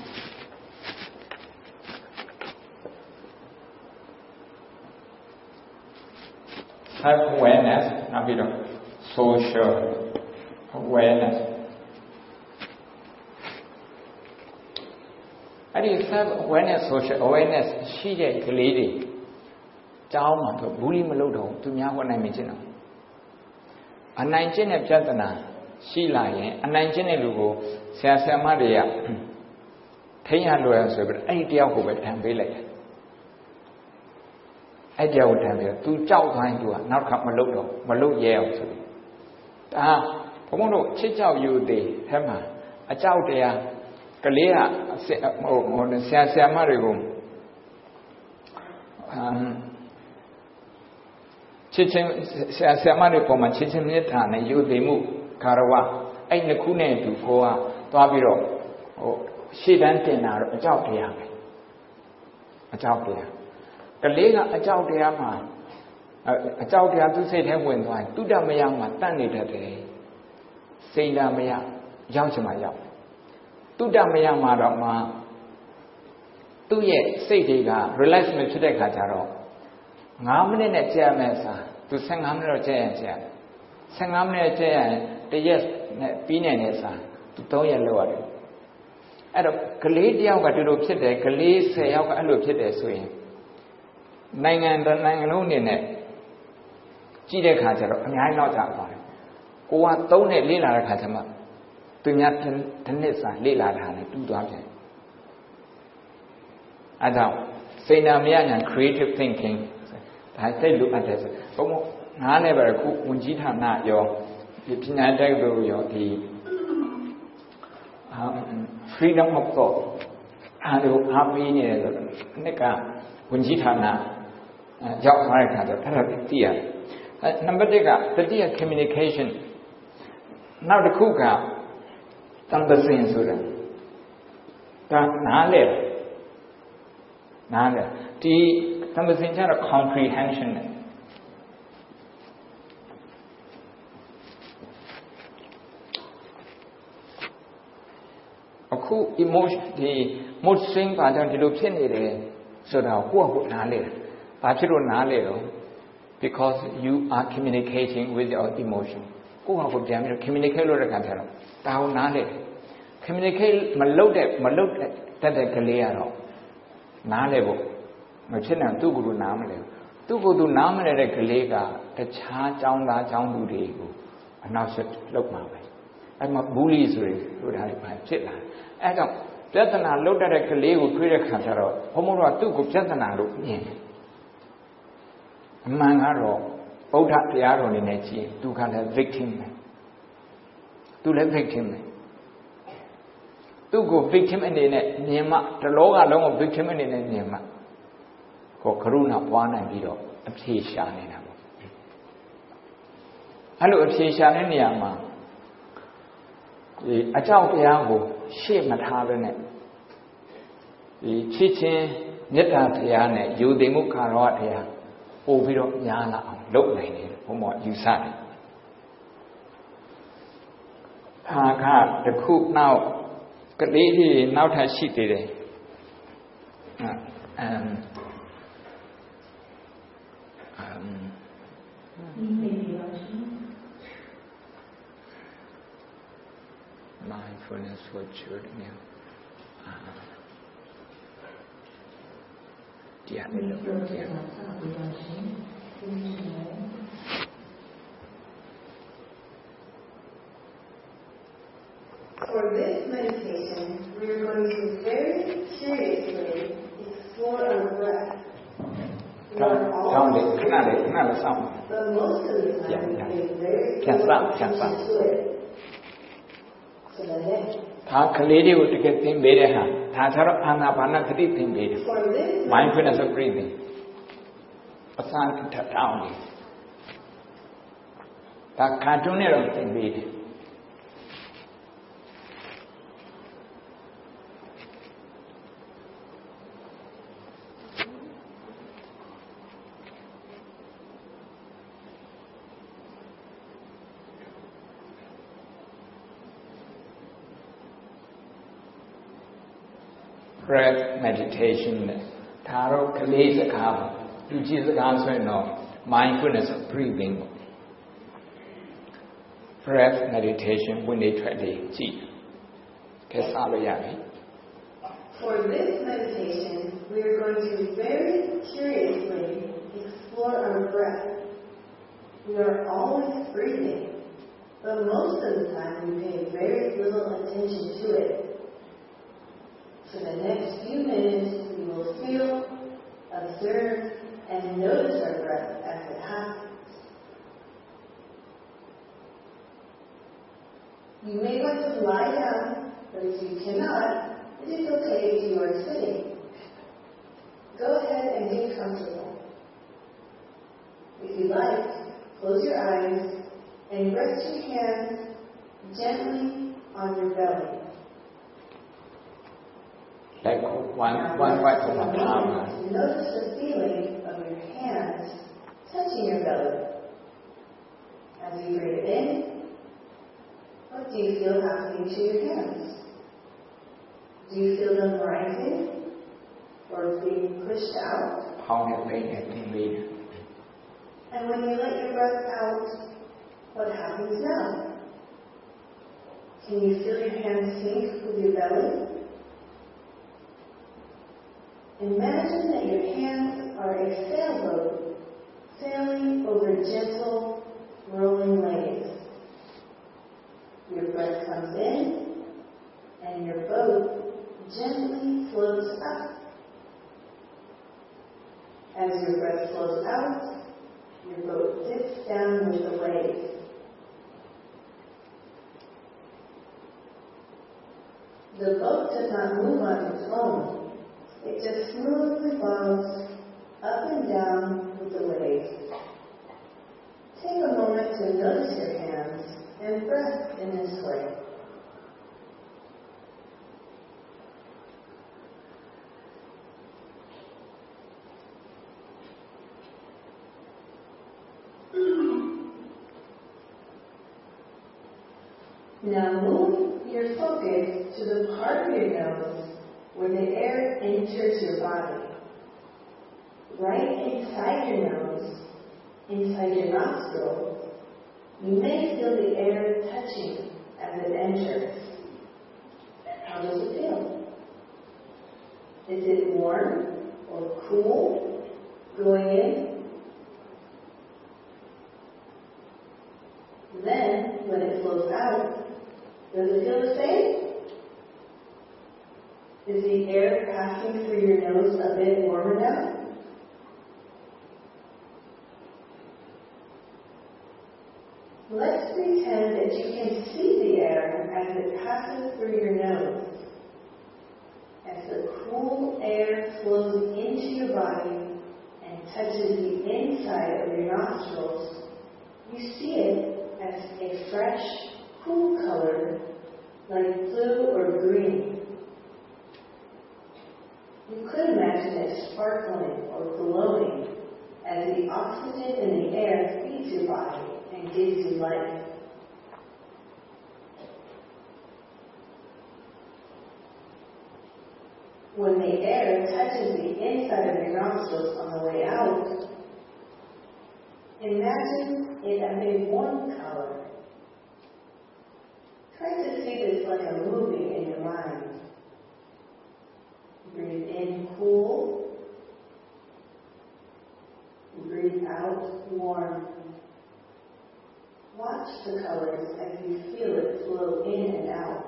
Self-awareness, now we don't social awareness. I think self-awareness, social awareness, she is a lady. Down to bully Melodo to me when I mention them. A 19 of Jatana, she lying, a 19 Lugo, Sasa Maria, 10 lawyers, but 8 years over time be like. 8 years over time, 2 child time to a not come Melodo, Melo Yale. I want to check out you the hammer. A child there, Kalia, on the Sasa Mario. Samari Poma Chichimita and you they move Karawa. Ain't the Kune to Goa, Tabiro. She didn't know a job there. A job there. The Lega a job there, အကြောက်တရားသူစိတ်ထဲဝင်သွားရင်တုဒ္ဓမယမှာတတ်နေတတ်တယ်စိတ်ဓာမယရောက်ချင်မှရောက်တုဒ္ဓမယမှာတော့မှသူ့ရဲ့စိတ်တွေက relax မဖြစ်တဲ့ခါကျတော့9မိနစ်နဲ့ကြာမယ်စားသူ15မိနစ်တော့ကြာရင်ကြာ15မိနစ်ကြာရင်တရက်နဲ့ပြီးနိုင်တဲ့စားသူ3ရက်လောက်ရတယ်အဲ့တော့ကလေးတယောက်ကဒီလိုဖြစ်တယ်ကလေး10ယောက်ကအဲ့လိုဖြစ်တယ်ဆိုရင်နိုင်ငံလုံးအနေနဲ့ကြည့်တဲ့ခါကျတော့အများကြီးတော့ကြာသွားတယ်ကိုက3နဲ့လေ့လာတဲ့ခါကျမှသူများတစ်နှစ်စာလေ့လာတာနဲ့တူသွားပြန်အဲ့တော့စိတ်နာမရညာ creative thinking ဒါစိတ်လိုအပ်တယ်ဆိုဘုံငါးနဲ့ပဲခုဝန်ကြီးဌာနရောဒီပညာတက္ကသိုလ်ရောဒီ freedom of thought အားလုံးအားပေးနေတယ်ဆိုတော့နှစ်ကဝန်ကြီးဌာနရောက်သွားတဲ့ခါကျတော့အဲ့ဒါသိရတယ်နံပါတ်1ကတတိယ communication နောက်တစ်ခုကတန်တစင်ဆိုတာဒါနားလေဒီတန်တစင်ကျတော့ comprehension နဲ့အခု emotion ဒီ mood swing ဘာကြောင့်ဒီလိုဖြစ်နေတယ်ဆိုတော့ကိုယ့်ကိုနားလေဘာဖြစ်လို့နားလေတော့ because you are communicating with your emotion ကိုယ့်ကိုပြန်ပြီး communicate လုပ်တဲ့ခါကျတော့ဒါကိုနားလေ communicate မလုပ်တဲ့တတ်တဲ့ကလေးကတော့နားလေဖို့မဖြစ်နိုင်သူ့ကိုယ်သူနားမလဲသူ့ကိုယ်သူနားမလဲတဲ့ကလေးကတခြားចောင်းသားចောင်းသူတွေကိုအနောက်ဆက်လုပ်မှာပဲအဲ့မှာဘူးလီဆိုရင်တို့ဒါတွေဖြစ်လာအဲ့တော့ပြဿနာလုတ်တဲ့ကလေးကိုတွေ့တဲ့ခါကျတော့ဘုံဘုံကသူ့ကိုပြဿနာလို့မြင်တယ်အမှန်ကတော့ဗုဒ္ဓတရားတော်နေနဲ့ကြည့်သူကလည်း victim ပဲသူလည်း victim ပဲသူ့ကို victim အနေနဲ့မြင်မှတလောကလုံးကို victim အနေနဲ့မြင်မှကိုကရုဏာပွားနိုင်ပြီးတော့အဖြေရှာနေတာပေါ့အဲ့လိုအဖြေရှာတဲ့နေရာမှာဒီအကြောက်တရားကိုရှေ့မထားဘဲနဲ့ဒီချစ်ချင်းမေတ္တာတရားနဲ့ယူသိမှုခါရောတရားပို့ပြီးတော့ညားလာအောင်လုပ်နိုင်တယ်ဘုံမောယူဆတယ်ခါကတစ်ခုနောက်ကလေးကြီးနောက်ထပ်ရှိသေးတယ်mindfulness for children တရားနဲ့လုပ်တရား For this meditation, we are going to very seriously explore our breath. We are all but most of the time we pay very close attention to it. ဒါကလေးတွေကိုတကယ်သင်ပေးတဲ့ဟာဒါဆိုတော့အာနာပါနသတိသင်ပေးတယ် mindfulness of breathing အစမ်းထတောင်းနေဒါကာတွန်းနဲ့တော့သင်ပေးတယ်breath meditation ဒါတော့ကလေးစကားပေါ့လူကြီးစကားဆိုရင်တော့ mindfulness of breathing breath meditation ဝင်နေထွက်နေကြည့်ကဲစလို့ရပြီ For this meditation, we are going to very curiously explore our breath. We are always breathing, but most of the time we pay very little attention to it. For the next few minutes, we will feel, observe, and notice our breath as it happens. You may want to lie down, but if you cannot, it is okay if you are sitting. Go ahead and get comfortable. If you like, close your eyes and rest your hands gently on your belly. Like one right from the palm. Notice the feeling of your hands touching your belly. As you breathe in, what do you feel happening to your hands? Do you feel them rising or being pushed out? And when you let your breath out, what happens now? Can you feel your hands sink with your belly? Imagine that your hands are a sailboat sailing over gentle, rolling waves. Your breath comes in, and your boat gently floats up. As your breath flows out, your boat dips down with the waves. The boat does not move on its own. It just smoothly bounces up and down with the waves. Take a moment to notice your hands and breath in this way. Now move your focus to the part of your nose where the air enters your body. Right inside your nose, inside your nostril, you may feel the air touching as it enters. How does it feel? Is it warm or cool going in? Then, when it flows out, does it feel the same? Is the air passing through your nose a bit warmer now? Let's pretend that you can see the air as it passes through your nose. As the cool air flows into your body and touches the inside of your nostrils, you see it as a fresh, cool color like blue or green. You could imagine it sparkling or glowing as the oxygen in the air feeds your body and gives you life. When the air touches the inside of your nostrils on the way out, imagine it as a warm color. Try to see this like a movie in your mind. Breathe in cool. Breathe out warm. Watch the colors as you feel it flow in and out.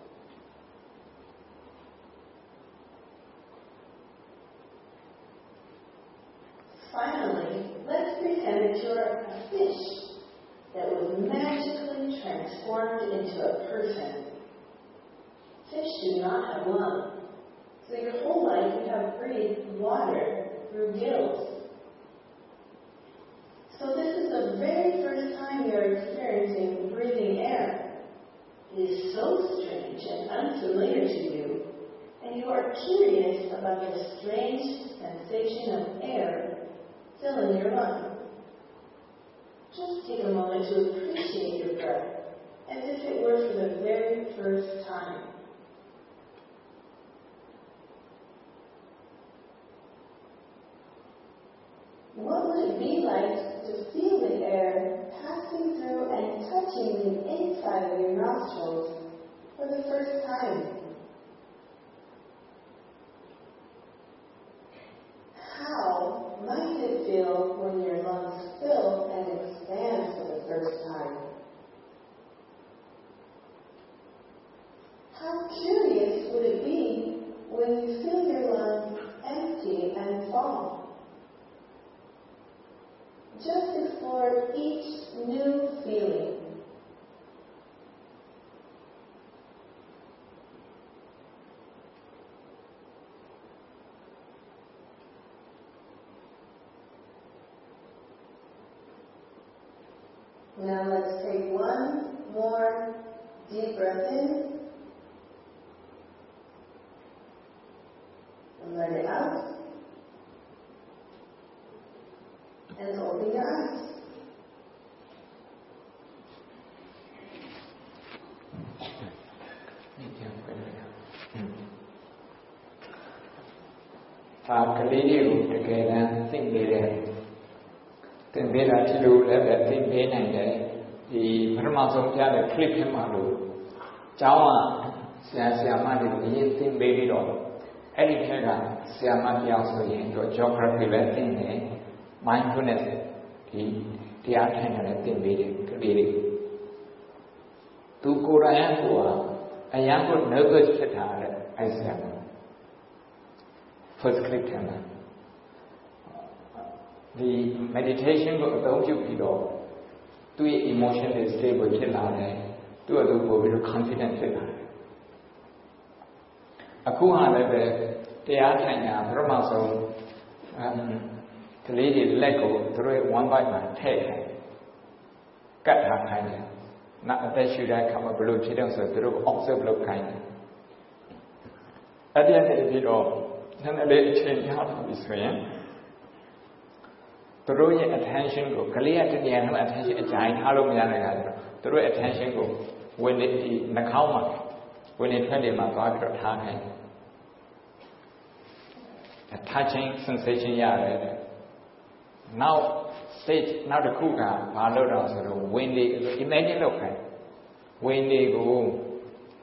Finally, let's pretend that you're a fish that was magically transformed into a person. Fish do not have lungs, so your whole life you have breathed water through gills. So this is the very first time you're experiencing breathing air. It is so strange and unfamiliar to you, and you are curious about the strange sensation of air filling your lungs. Just take a moment to appreciate your breath as if it were for the very first time. What would it be like to feel the air passing through and touching the inside of your nostrils for the first time? How might it feel when your lungs fill and expand for the first time? How curious would it be when you feel your lungs empty and fall? Just explore each new feeling. Now let's take one more deep breath in and let it out. That's all we ask. Think they are to do that thing behind the Paramason Piano clip him out. Jawa says Yamadi, think baby doll. Eddie Haga, Siamati also into geography lesson, mindfulness, the attendant thing baby. To Korean, a young nervous chetar, I said. First clip him. The meditation don't you feel to emotionally stable to a confident Akuha level, the Atanya, Brahmaso, the lady Lego, through one by my tail. Cut her kind. Not that should I come a blue children, so through observe look kind. At the end of it all, then a little change out of this way. Through your attention go clear to the animal attention a giant hollow yanaga. Through attention go when it Nakama, when it turned in my body of time. A touching sensation yard. Now stage now the kuga, follow down sort of when they imagine look when they go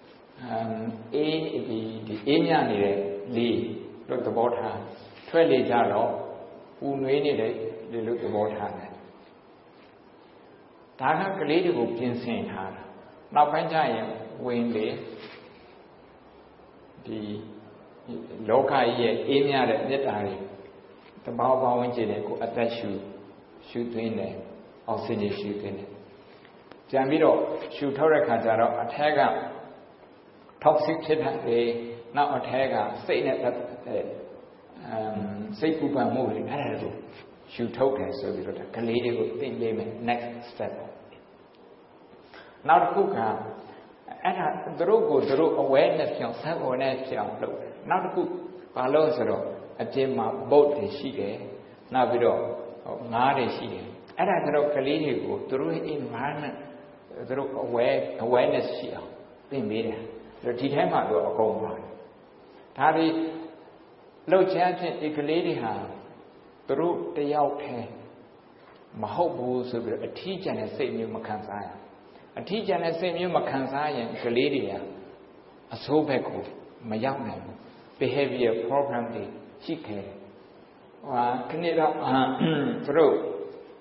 the Inyani look about her 12 jaro who made it. They look about her. Taka Kaledi will be saying her. Now, Panjayam, when the local year, Enya, the Baba went in and attach shoot in there, or senior shoot in it. Jamiro, shoot her Kajaro, attack up. Toxic chit, now attack saying that say Kupa moving. She told her so we got a lady would think they next step. Now the cook and the rogo awareness yourself awareness yourself. Now the cook follows a gem boat is she there. Now we do not is she there. And I throw Kalidi go through environment through awareness she been made. The Titama do a compound. Tari low chance if a lady have. Through the out here, Mahobu, so a teacher and a same you Makansaya. A teacher and a same you Makansaya, Galadia, a Sobeko, my young man, behavior program, the chicken. Canada through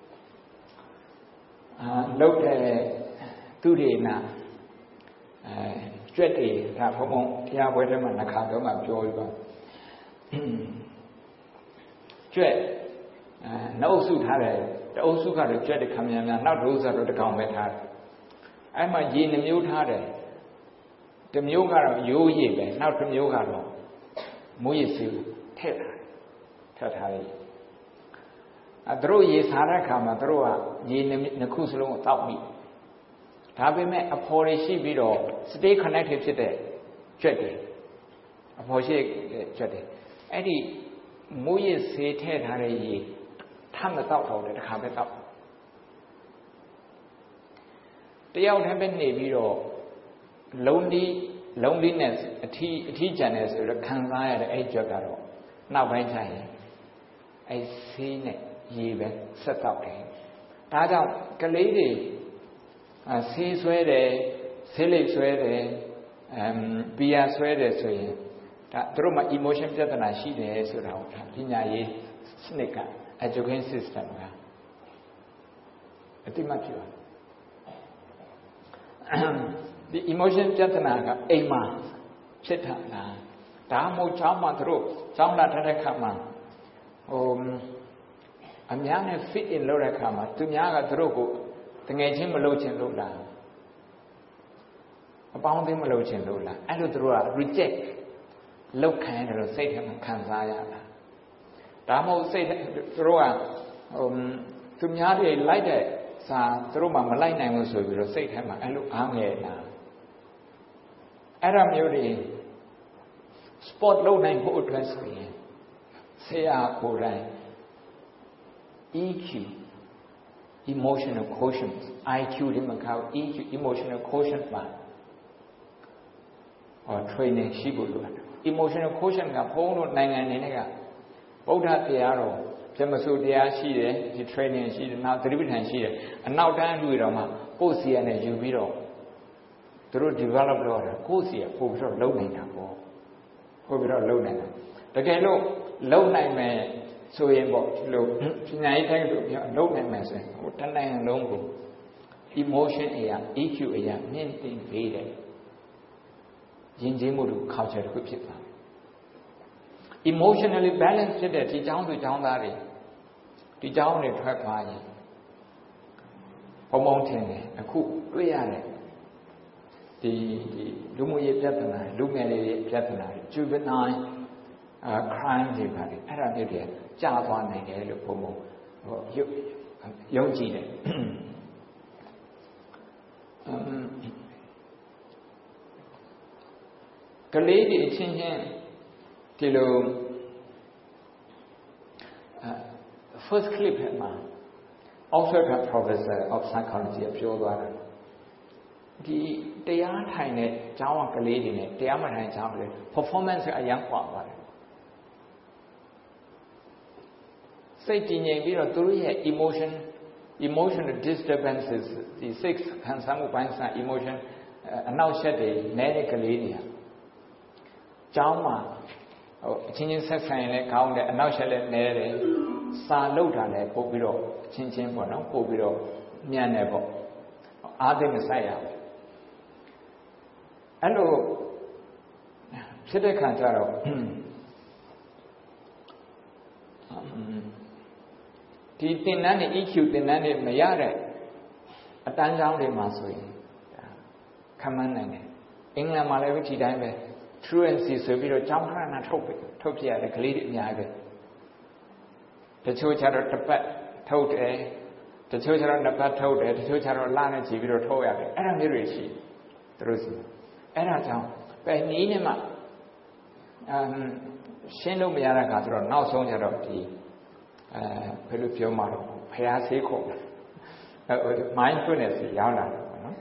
look at 2 days now. Straight, Tia, whether I can't joy. Dread. No suit had it. The old suit got a dread coming in, not those that the government had. I'm a gene and mute had it. The mule got you ye, not the mule got on. Muyisu, Tatari. A draw ye Sarakam, a draw ye Nakuslo without me. Tabi met a policy video, stay connected to the dread. A policy dread. Eddie. Moye say Harry, Tam the top of the carpet up. The out have been navy or loneliness, a teacheress, or a canzai at the age of Garo. Now by time I seen it, ye set up him. Tada Kaledi, see sweater, silly sweater, Bia sweater, through my emotion that I see the answer out. Pina snake education system. I think much the emotion jatanaga, Ema, Chitana, Damo Chama through, Chama Tarakama. I'm young fit in Lorakama, to Yaga Drogo, the Gajim Malochin Lola. About him Malochin Lola, Aludrua, reject. Look kind of say him Kanzaya. Damo said Roa to Yadi like that, Sa Roma Malay was will say him, I look now. Adam Yuri spot low name who transfer. Say, Korai. EQ emotional quotient IQ ဒီမှာခေါ် EQ emotional quotient မှာtraining ရှိဖို့လိုတယ် emotional quotient ကဘုန်းတို့နိုင်ငံအနေနဲ့ကဗုဒ္ဓတရားတော်ပြမစိုးတရားရှိတယ်ဒီ training ရှိတယ်နောက်သတိပဋ္ဌာန်ရှိတယ်အနောက်တန်းလူတော်မှာကိုယ်စီရနဲ့ယူပြီးတော့သူတို့ develop လုပ်ရတာကိုယ်စီရပို့ပြီးတော့လုပ်နေတာပေါ့ပို့ပြီးတော့လုပ်နေတာတကယ်လို့လုပ်နိုင်မယ်ဆိုရင်ပေါ့ဒီလိုပညာရေးတိုင်းတို့ပြောလုပ်နိုင်မယ်ဆိုရင်ဟိုတနိုင်ငံလုံးကို emotion အရာ EQ အရာမြင့်တင်ပေးတယ်ယဉ်ကျေးမှုတို့ culture တစ်ခုဖြစ်သွားတယ် emotionally balance ဖြစ်တဲ့ဒီเจ้าသူเจ้าသားတွေဒီเจ้าတွေထွက်သွားရင်ဘုံဘုံထင်တယ်အခုတွေ့ရတယ်ဒီလူမှုရေးပြဿနာလူငယ်တွေပြဿနာ juvenile crime တွေပါတယ်အဲ့ဒါမျိုးတွေကြာသွားနိုင်တယ်လို့ဘုံဘုံယုံကြည်တယ်ကလေးတွေအချင်းချင်းဒီလို first clip မှာ Oxford professor of psychology ပြောသွားတယ်ဒီတရားထိုင်တဲ့ကျောင်းကလေးတွေနဲ့တရားမထိုင်ကျောင်းတွေ performance အရင်ကွာပါတယ်စိတ်တည်ငြိမ်ပြီးတော့သူတို့ရဲ့ emotional disturbances ဒီ six ခံစားမှုပိုင်းဆိုင် emotion အနောက်ရှက်တွေနဲတဲ့ကလေးတွေကျောင်းမှာဟိုအချင်းချင်းဆက်ဆံရင်လည်းကောင်းတယ်အနောက်ရှက်လည်းနဲတယ်စာလောက်တာလည်းပို့ပြီးတော့ချင်းချင်းပေါ့နော်ပို့ပြီးတော့မြန်တယ်ပေါ့အားသိမဆိုင်ရဘူးအဲ့လိုဖြစ်တဲ့ခါကျတော့ဒီသင်တန်းတွေ EQ သင်တန်းတွေမရတဲ့အတန်းကျောင်းတွေမှာဆိုရင်ခံမနိုင်တယ်အင်္ဂလန်မှာလည်းဒီတိုင်းပဲ truancy ဆိုပြီးတော့ကျောင်းခဏထုတ်ပြရတယ်ကလေးတွေအများကြီးပဲတချို့ကျတော့တစ်ပတ်ထုတ်တယ်တချို့ကျတော့နှစ်ပတ်ထုတ်တယ်တချို့ကျတော့လနဲ့ကြည့်ပြီးတော့ထုတ်ရတယ်အဲ့ဒါမျိုးတွေရှိသူတို့စီအဲ့ဒါကြောင့်ပဲနီးနေမှရှင်းလို့မရတဲ့အခါဆိုတော့နောက်ဆုံးကျတော့ဒီဘယ်လိုပြောမှာတော့ဖျားဆေးခုံ mindfulness ရောက်လာတယ်ပေါ့နော်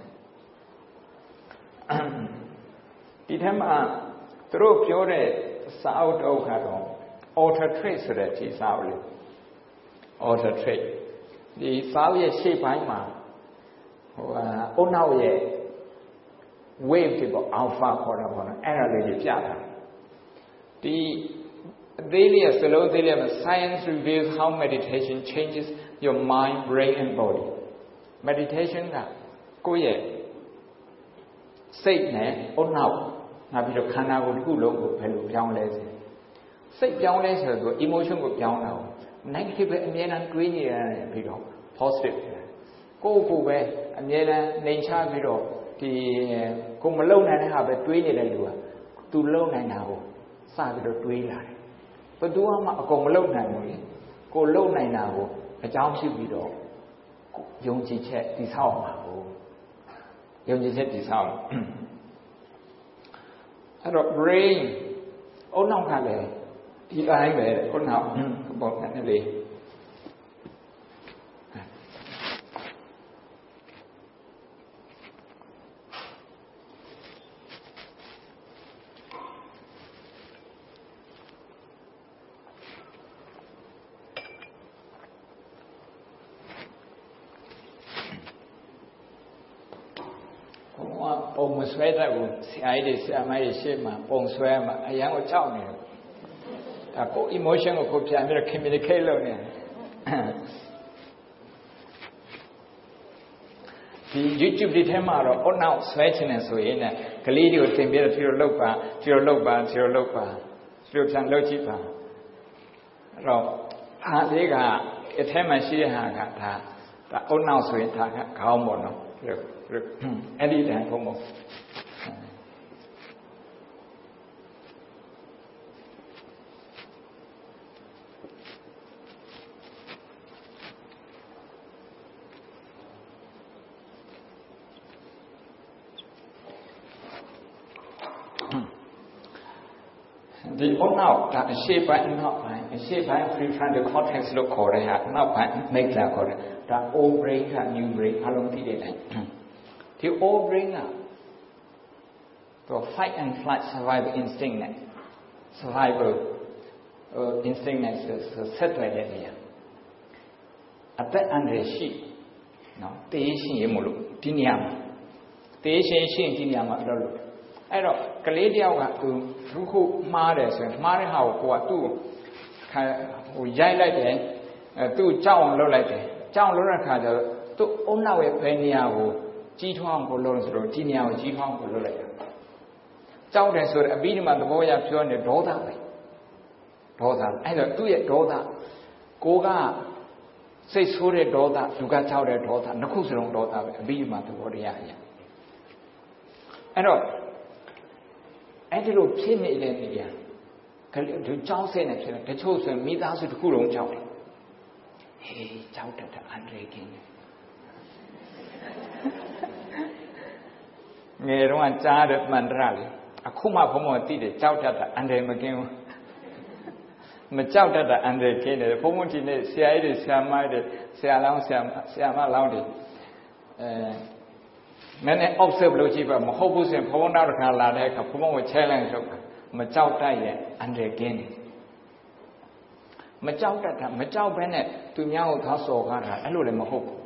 ဒီထက်မှသူတို့ပြောတဲ့စာအုပ်တစ်အုပ်ကတော့ author trait ဆိုတဲ့ဒီစာအုပ်လေး author trait ဒီစာအုပ်ရဲ့ရှေ့ပိုင်းမှာအုံနောက်ရဲ့ wave တွေပေါ့ alpha ခေါ်တာပေါ့နော်အဲ့ဒါလေးကြီးပြတာဒီအသေးလေးစလုံးသေးလေးမှာ science reveals how meditation changes your mind brain and body meditation ကကိုယ့်ရဲ့စိတ်နဲ့အုံနောက်နောက်ပြီးတော့ခန္ဓာကိုယ်တစ်ခုလုံးကိုဘယ်လိုပြောင်းလဲစေစိတ်ပြောင်းလဲဆိုတော့ emotion ကိုပြောင်းတာကို negative ပဲအမြဲတမ်းတွေးနေရတယ်ပြီးတော့ positive ကိုယ်ပဲအမြဲတမ်းနှိမ်ချပြီးတော့ဒီကိုမလုံနိုင်တဲ့ဟာပဲတွေးနေတဲ့လူကသူလုံနိုင်တာကိုစပြီးတော့တွေးလာတယ်ဘယ်သူမှအကုန်မလုံနိုင်ဘူးလေကိုလုံနိုင်တာကိုအကြောင်းပြုပြီးတော့ယုံကြည်ချက်တည်ဆောက်မှာကိုယုံကြည်ချက်တည်ဆောက်အဲ့တော့ brain အုံနောက်ကလည်းဒီတိုင်းပဲအုံနောက်ပေါ့နဲ့လေပုံမဆွဲတတ်ဘူးဆရာကြီးတွေဆရာမကြီးရှေ့မှာပုံဆွဲမှာအရန်ကိုကြောက်နေတယ်ဒါကို emotion ကိုပြန်ပြီးတော့ communicate လုပ်နေတယ်ဒီ YouTube ဒီထဲမှာတော့အနောက်ဆွဲချင်တယ်ဆိုရင်လည်းကလေးတွေကိုသင်ပြီးတော့ဒီလိုလုပ်ပါဒီလိုလုပ်ပါဒီလိုလုပ်ပါဒီလိုပြန်လုပ်ကြည့်ပါအဲ့တော့အားလေးကအထဲမှာရှိတဲ့ဟာကဒါအနောက်ဆိုရင်ဒါကခေါင်းပေါ့နော်အဲ့ဒီတန်ဘုံဘုံဒီအနောက်ဒါအရှိပိုင်းအနောက်ပိုင်းအရှေ့ပိုင်း prefrontal cortex လို့ခေါ်တဲ့ဟာနောက်ပိုင်း amygdala ခေါ်တဲ့ဒါ old brain က new brain အလုံးသိတဲ့အတိုင်းဒီ old brain ကတော့ fight and flight survival instinct နဲ့ survival instinct နဲ့ဆက်သွယ်တဲ့နေရာအသက်အန္တရာယ်ရှိနော်တေးရှိရင်မလို့ဒီနေရာမှာတေးရှင်ရှိရင်ဒီနေရာမှာအဲ့တော့ကလေးတယောက်ကသူခုမှားတယ်ဆိုရင်မှားတဲ့ဟာကိုကိုကသူ့ဟိုရိုက်လိုက်တယ်သူ့ကြောက်အောင်လုပ်လိုက်တယ်ကြောက်အောင်လုပ်တဲ့ခါကျတော့သူ့အုံနောက်ရဲ့ဘယ်နေရာကိုကြီးထွားအောင်ကိုလုပ်လို့ဆိုတော့ဒီနေရာကိုကြီးထွားအောင်ကိုလုပ်လိုက်တယ်ကြောက်တယ်ဆိုတော့အပြီးဒီမှာသဘောရပြောနေဒေါသပဲဒေါသအဲ့တော့သူ့ရဲ့ဒေါသကိုကစိတ်ဆိုးတဲ့ဒေါသလူကကြောက်တဲ့ဒေါသနှစ်ခုစလုံးဒေါသပဲအပြီးဒီမှာသဘောတရားရအဲ့တော့အဲ့ဒီလိုဖြစ်နေတဲ့နေရာဒီကြောက်စိတ်နဲ့ဖြစ်တယ်တချို့ဆိုရင်မိသားစုတစ်ခုလုံးကြောက်တယ်ဟေးကြောက်တဲ့အန္တရာယ်ကင်းတယ်ငယ်တော့ကြားတဲ့မှန်တရလေအခုမှဘုံဘုံသိတယ်ကြောက်တတ်တာအန္တရာယ်မကင်းဘူးမကြောက်တတ်တာအန္တရာယ်ကင်းတယ်ဘုံဘုံဒီနေ့ဆရာကြီးတွေဆရာမတွေဆရာလောင်းဆရာမလောင်းတွေနည်းနည်း observe လုပ်ကြည့်ပါမဟုတ်ဘူးဆိုရင်ဘုံဘုံနောက်တစ်ခါလာတဲ့အခါဘုံဘုံကို challenge လုပ်တာမကြောက်တတ်ရဲ့အန္တရာယ်ကင်းတယ်မကြောက်တတ်တာမကြောက်ဘဲနဲ့သူများကိုသွားစော်ကားတာအဲ့လိုလည်းမဟုတ်ဘူး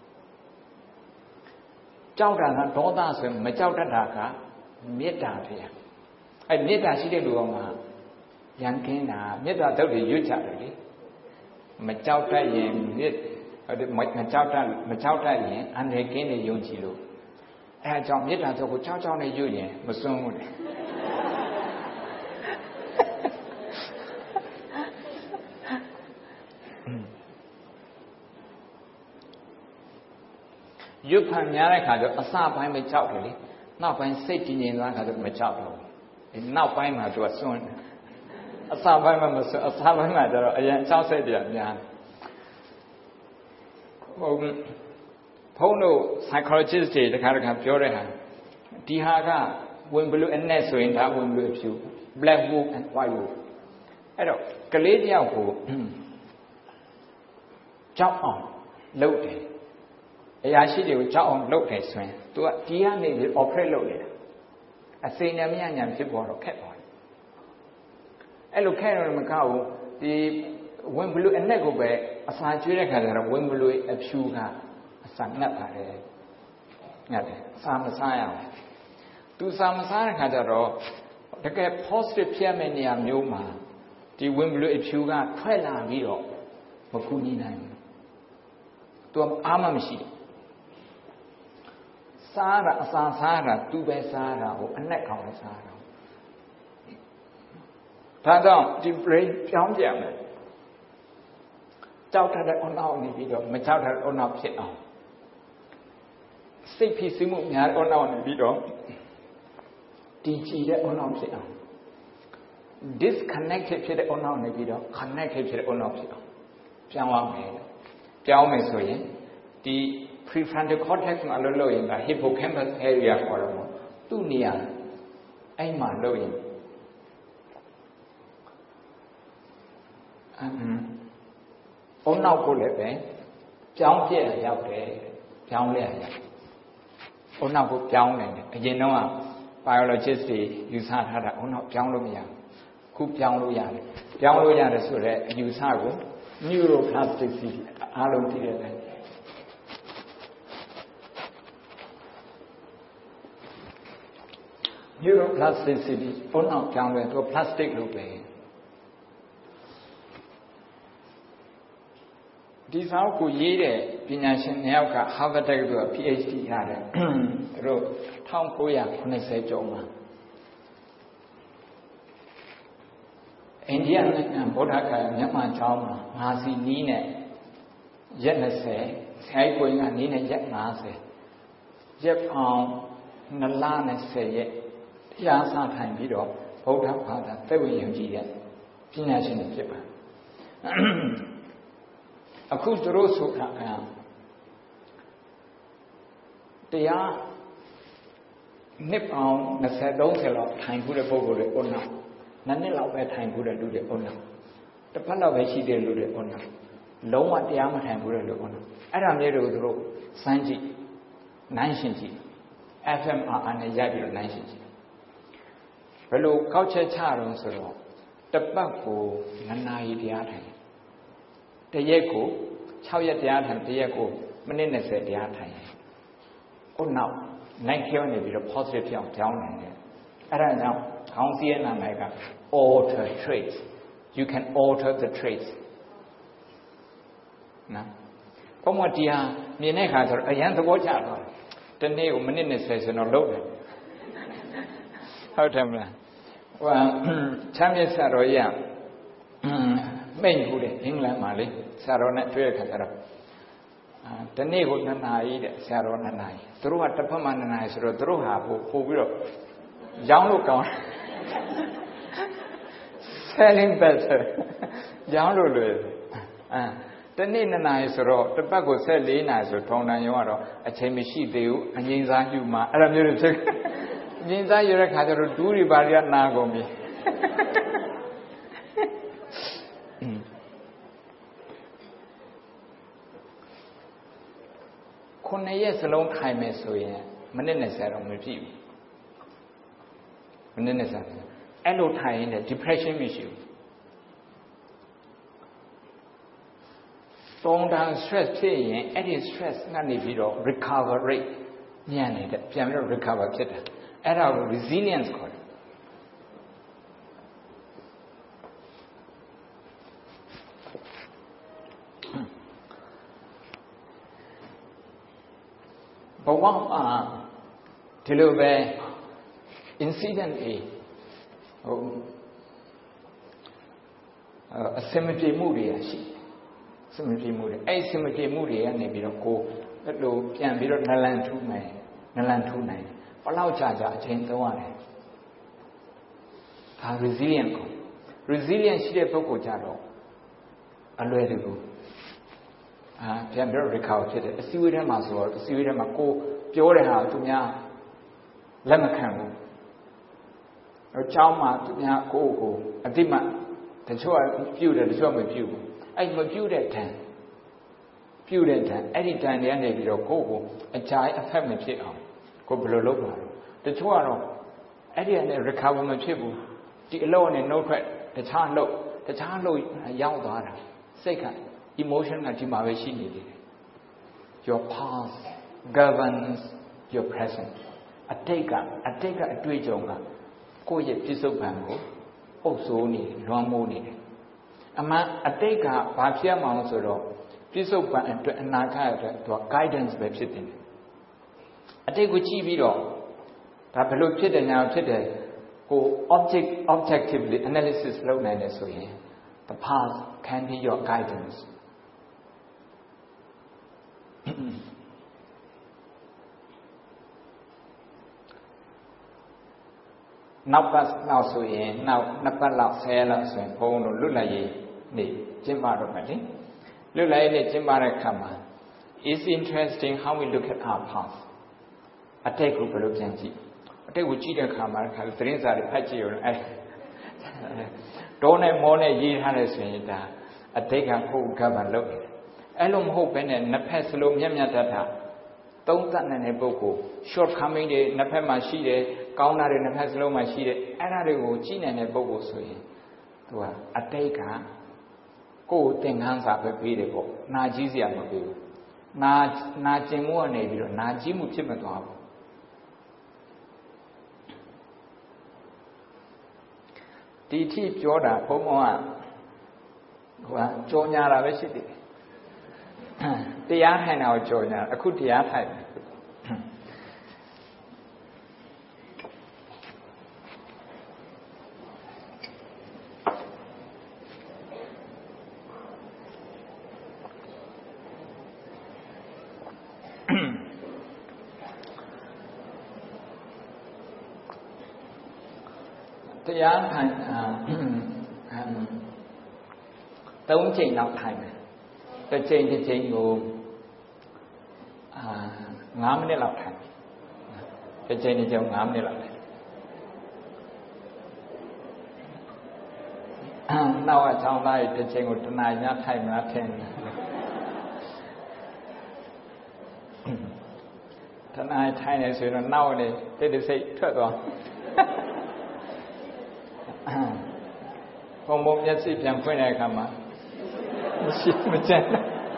ကြောက်တာကဒေါသဆိုရင်မကြောက်တတ်တာကမေတ္တာတရားအဲ့မေတ္တာရှိတဲ့လူအောင်မှာရန်ကင်းတာမေတ္တာတုတ်တွေရွတ်ကြတယ်လေမကြောက်တတ်ရင်မကြောက်တတ်ရင်အန္တရာယ်ကင်းနေယုံကြည်လို့အဲအကြောင်းမေတ္တာတုတ်ကိုကြောက်နဲ့ရွတ်ရင်မစွန့်ဘူးလေရွတ်ဖန်များတဲ့ခါကျအစပိုင်းပဲကြောက်တယ်လေနောက်ပိုင်းစိတ်တည်ငြိမ်သွားခါကျမကြောက်တော့ဘူးနောက်ပိုင်းမှာသူကစွန့်အစပိုင်းမှာမစွန့်အစပိုင်းမှာကျတော့အရင်ကြောက်စိတ်တွေများတယ်ဘုန်းတို့ psychologist တွေတခါပြောတဲ့ဟာဒီဟာကဝင်ဘလူးအနက်ဆိုရင်ဒါဝင်ဘလူးအဖြူ black wolf and white wolf အဲ့တော့ကလေးတယောက်ကိုကြောက်အောင်လုပ်တယ်အရာရှိတွေကိုကြောက်အောင်လုပ်တယ်ဆိုရင် तू ကဒီကနေပြီး operate လုပ်နေတာအစိမ်းနဲ့မြညာဖြစ်ပေါ်တော့ခက်သွားတယ်အဲ့လိုခက်တော့မကောက်ဘူးဒီဝင်ဘလူးအနက်ကိုပဲအစာကျွေးတဲ့ခါကျတော့ဝင်ဘလူးအဖြူကအစာငတ်ပါတယ်ငတ်တယ်အစာမစားရဘူး तू စာမစားတဲ့ခါကျတော့တကယ် positive ဖြစ်မဲ့နေရာမျိုးမှာဒီဝင်ဘလူးအဖြူကထွက်လာပြီးတော့မကူညီနိုင်ဘူး तू အားမမရှိဘူးစားတာအစာစားတာသူပဲစားတာဟိုအနက်ကောင်လည်းစားတာဒါကြောင့်ဒီ brain ပြောင်းပြန်မယ်ကြောက်တဲ့အုံနောက်နေပြီးတော့မကြောက်တဲ့အုံနောက်ဖြစ်အောင်စိတ်ဖြစ်မှုများတဲ့အုံနောက်နေပြီးတော့တည်ကြည်တဲ့အုံနောက်ဖြစ်အောင် disconnected ဖြစ်တဲ့အုံနောက်နေပြီးတော့ connected ဖြစ်တဲ့အုံနောက်ဖြစ်အောင်ပြောင်းရမယ်ပြောင်းမယ်ဆိုရင်ဒီ prefrontal cortex မှာလို့ရင်က hippocampus area ခေါ်တော့သူ့နေရာအဲ့မှာလို့ရင်အုံနောက်ကိုလည်းပဲပြောင်းပြည့်ရောက်တယ်ပြောင်းလဲရအုံနောက်ကိုပြောင်းနေတယ်အရင်တော့ biologist တွေယူဆထားတာအုံနောက်ပြောင်းလို့မရဘူးခုပြောင်းလို့ရတယ်ပြောင်းလို့ရတယ်ဆိုတော့အယူဆကို neuroplasticity အားလုံးသိတဲ့အတိုင်းneuroplasticity ဘုံနောက်ကြောင်းလဲသူ plastic လို့ပဲဒီစာအုပ်ကိုရေးတဲ့ပညာရှင်နှစ်ယောက်က Harvard တက္ကသိုလ် PhD ရတယ်သူတို့1990ကျော်မှာအိန္ဒိယနိုင်ငံဗုဒ္ဓဂါယာမြန်မာကျောင်းမှာမာစီနီးနဲ့ရက်20ဆရာကြီးကိုင်းကနီးနဲ့ရက်50ရက်အောင်2လနဲ့10ရက်တရားစထိုင်ပြီးတော့ဗုဒ္ဓဘာသာသက်ဝင်ယုံကြည်တဲ့ပညာရှင်တွေဖြစ်ပါအခုသူတို့ဆိုတာကတရားနှစ်ပေါင်း20-30လောက်ထိုင်ခုတဲ့ပုဂ္ဂိုလ်တွေအုံနောက်နှစ်လောက်ပဲထိုင်ခုတဲ့လူတွေအုံနောက်တပတ်လောက်ပဲရှိတယ်လို့တဲ့ဟုတ်လားလုံးဝတရားမထိုင်ဘူးတဲ့လို့ဟုတ်လားအဲ့ဒါမျိုးတွေကိုသူတို့စမ်းကြည့်နိုင်ရှင်ကြည့် FMRI နဲ့ရိုက်ပြီးတော့နိုင်ရှင်ကြည့်ဘယ်လိုကောက်ချက်ချတော့ဆိုတော့တပတ်ကို2 နာရီတရားထိုင်တရက်ကို6ရက်တရားထိုင်တရက်ကိုမိနစ်20တရားထိုင်ဟုတ်နောက်နိုင်ကျော်နေပြီးတော့ positive ဖြစ်အောင်ကြောင်းနိုင်တယ်အဲ့ဒါကြောင့်ခေါင်းစည်းရနာနိုင်က alter traits you can alter the traits နော်ဘုံမတရားမြင်တဲ့အခါကျတော့အရန်သဘောကျတော့တနေ့ကိုမိနစ်20ဆိုတော့လုပ်တယ်ဟုတ်တယ်မလားဟိုချမ်းမြေဆရာတော်ကြီးမိတ်ဘူးတဲ့အင်္ဂလန်မှာလေဆရာတော်နဲ့တွေ့ရခါကျတော့တနေ့ကို2 နာရီတဲ့ဆရာတော်2 နာရီသူတို့ကတစ်ဖက်မှာ2 နာရီဆိုတော့သူတို့ဟာပို့ပြီးတော့ရောင်းလို့ကောင်း selling better ရောင်းလို့လွယ်တနေ့2 နာရီဆိုတော့တစ်ပတ်ကို14 နာရီဆိုထောင်တန်ရောကတော့အချိန်မရှိသေးဘူးအငြိမ်းစားယူမှာအဲ့လိုမျိုးတွေဖြစ်အငြိမ်းစားယူတဲ့ခါကျတော့ဒူးတွေပါရနာကုန်ပြီ9 ရက်စလုံးထိုင်မယ်ဆိုရင်မိနစ်20တော့မဖြစ်ဘူးမိနစ်20အဲ့လိုထိုင်ရင် depression မရှိဘူးတုံးတန် stress ဖြစ်ရင်အဲ့ဒီ stress ကနေပြီးတော့ recover rate ညံ့နေတဲ့ပြန်ပြီးတော့ recover ဖြစ်တယ်အဲ့ဒါကို resilience ခေါ်တယ်ဘဝမှာဒီလိုပဲ incident တွေအစမပြေမှုတွေရှိစမပြေမှုတွေအဲ့စမပြေမှုတွေကနေပြီးတော့ကိုအဲ့လိုပြန်ပြီးတော့နလန်ထူးမယ်နလန်ထူးနိုင်ဘလောက်ကြာအချိန်သုံးရတယ်ဒါ resilient ကို resilient ရှိတဲ့ပုဂ္ဂိုလ်ကြတော့အလွယ်တကူပြန်ပြီးတော့ recover ဖြစ်တယ်အစည်းအဝေးထဲမှာဆိုတော့အစည်းအဝေးထဲမှာကိုပြောတဲ့ဟာသူများလက်မခံဘူးအเจ้าမှာသူများကိုအတိမတချို့ကပြုတယ်တချို့မပြုဘူးအဲ့မပြုတဲ့တန်အဲ့ဒီတန်တွေကနေပြီးတော့ကိုအကြိုက် effect မဖြစ်အောင်ကိုဘယ်လိုလုပ်ပါလဲတချို့ကတော့အဲ့ဒီကနေ recover မဖြစ်ဘူးဒီအလုပ်နဲ့နှုတ်ထွက်တခြားလုပ်ရောက်သွားတာစိတ်က emotion ကဒီမှာပဲရှိနေတယ် your past governs your present အတိတ်ကအတွေ့အကြုံကကိုယ့်ရဲ့ပြစ္ဆုတ်ပံကိုအုပ်စိုးနေလွှမ်းမိုးနေတယ်အမှန်အတိတ်ကဘာဖြစ်ရမှာလဲဆိုတော့ပြစ္ဆုတ်ပံအတွက်အနာဂတ်အတွက်သူက guidance ပဲဖြစ်တယ်အတိတ်ကိုကြည့်ပြီးတော့ဒါဘယ်လိုဖြစ်တယ်ညာဖြစ်တယ်ကို objectively analysis လုပ်နိုင်တယ်ဆိုရင် the past can be your guidance နောက်ပတ်လောက်ဆိုရင်နောက်2ပတ်လောက်10ရက်လောက်ဆိုရင်ဘုန်းတို့လွတ်လပ်ရေးနေ့ကျင်းပတော့မယ်လေလွတ်လပ်ရေးနေ့ကျင်းပတဲ့အခါမှာ is interesting how we look at our past အတိတ်ကိုဘယ်လိုပြန်ကြည့်အတိတ်ကိုကြည့်တဲ့အခါမှာခါသတင်းစာတွေဖတ်ကြည့်ရုံနဲ့ဒေါ်နဲ့မောနဲ့ရေးထားတယ်ဆိုရင်ဒါအတိတ်ကကိုယ်ကမှလုပ်နေတယ်အဲ့လိုမဟုတ်ဘဲနဲ့နှစ်ဖက်စလုံးမျက်မျက်တတ်တာသုံးသပ်နိုင်တဲ့ပုဂ္ဂိုလ် shortcoming တွေနှစ်ဖက်မှာရှိတယ်ကောင်းတာတွေနှစ်ဖက်စလုံးမှာရှိတယ်အဲ့ဒါတွေကိုကြည့်နိုင်တဲ့ပုဂ္ဂိုလ်ဆိုရင်သူကအတိတ်ကကိုယ်သင်ခန်းစာပဲပေးတယ်ပေါ့နာကြီးစရာမပေးဘူးနာကျင်မှုကနေပြီးတော့နာကြီးမှုဖြစ်မသွားဘူးဒီထိပြောတာဘုံဘုံကကြော်ညာတာပဲရှိတယ်တရားထိုင်တာကိုကြော်ညာအခုတရားထိုင်တယ်တရားထိုင်3 ချိန်လောက်ထိုင်တယ်တစ်ချိန်ကို5 မိနစ်လောက်ထိုင်တစ်ချိန်5 မိနစ်လောက်ထိုင်နောက်အချောင်းသားရဲ့တစ်ချိန်ကိုတနာညထိုင်မလားထင်တယ်တနာထိုင်နေဆိုတော့နောက်နေတိတ်တိတ်စိတ်ထွက်သွားဘုံမျက်စိပြန်ဖွင့်တဲ့အခါမှာမရှိမကျန်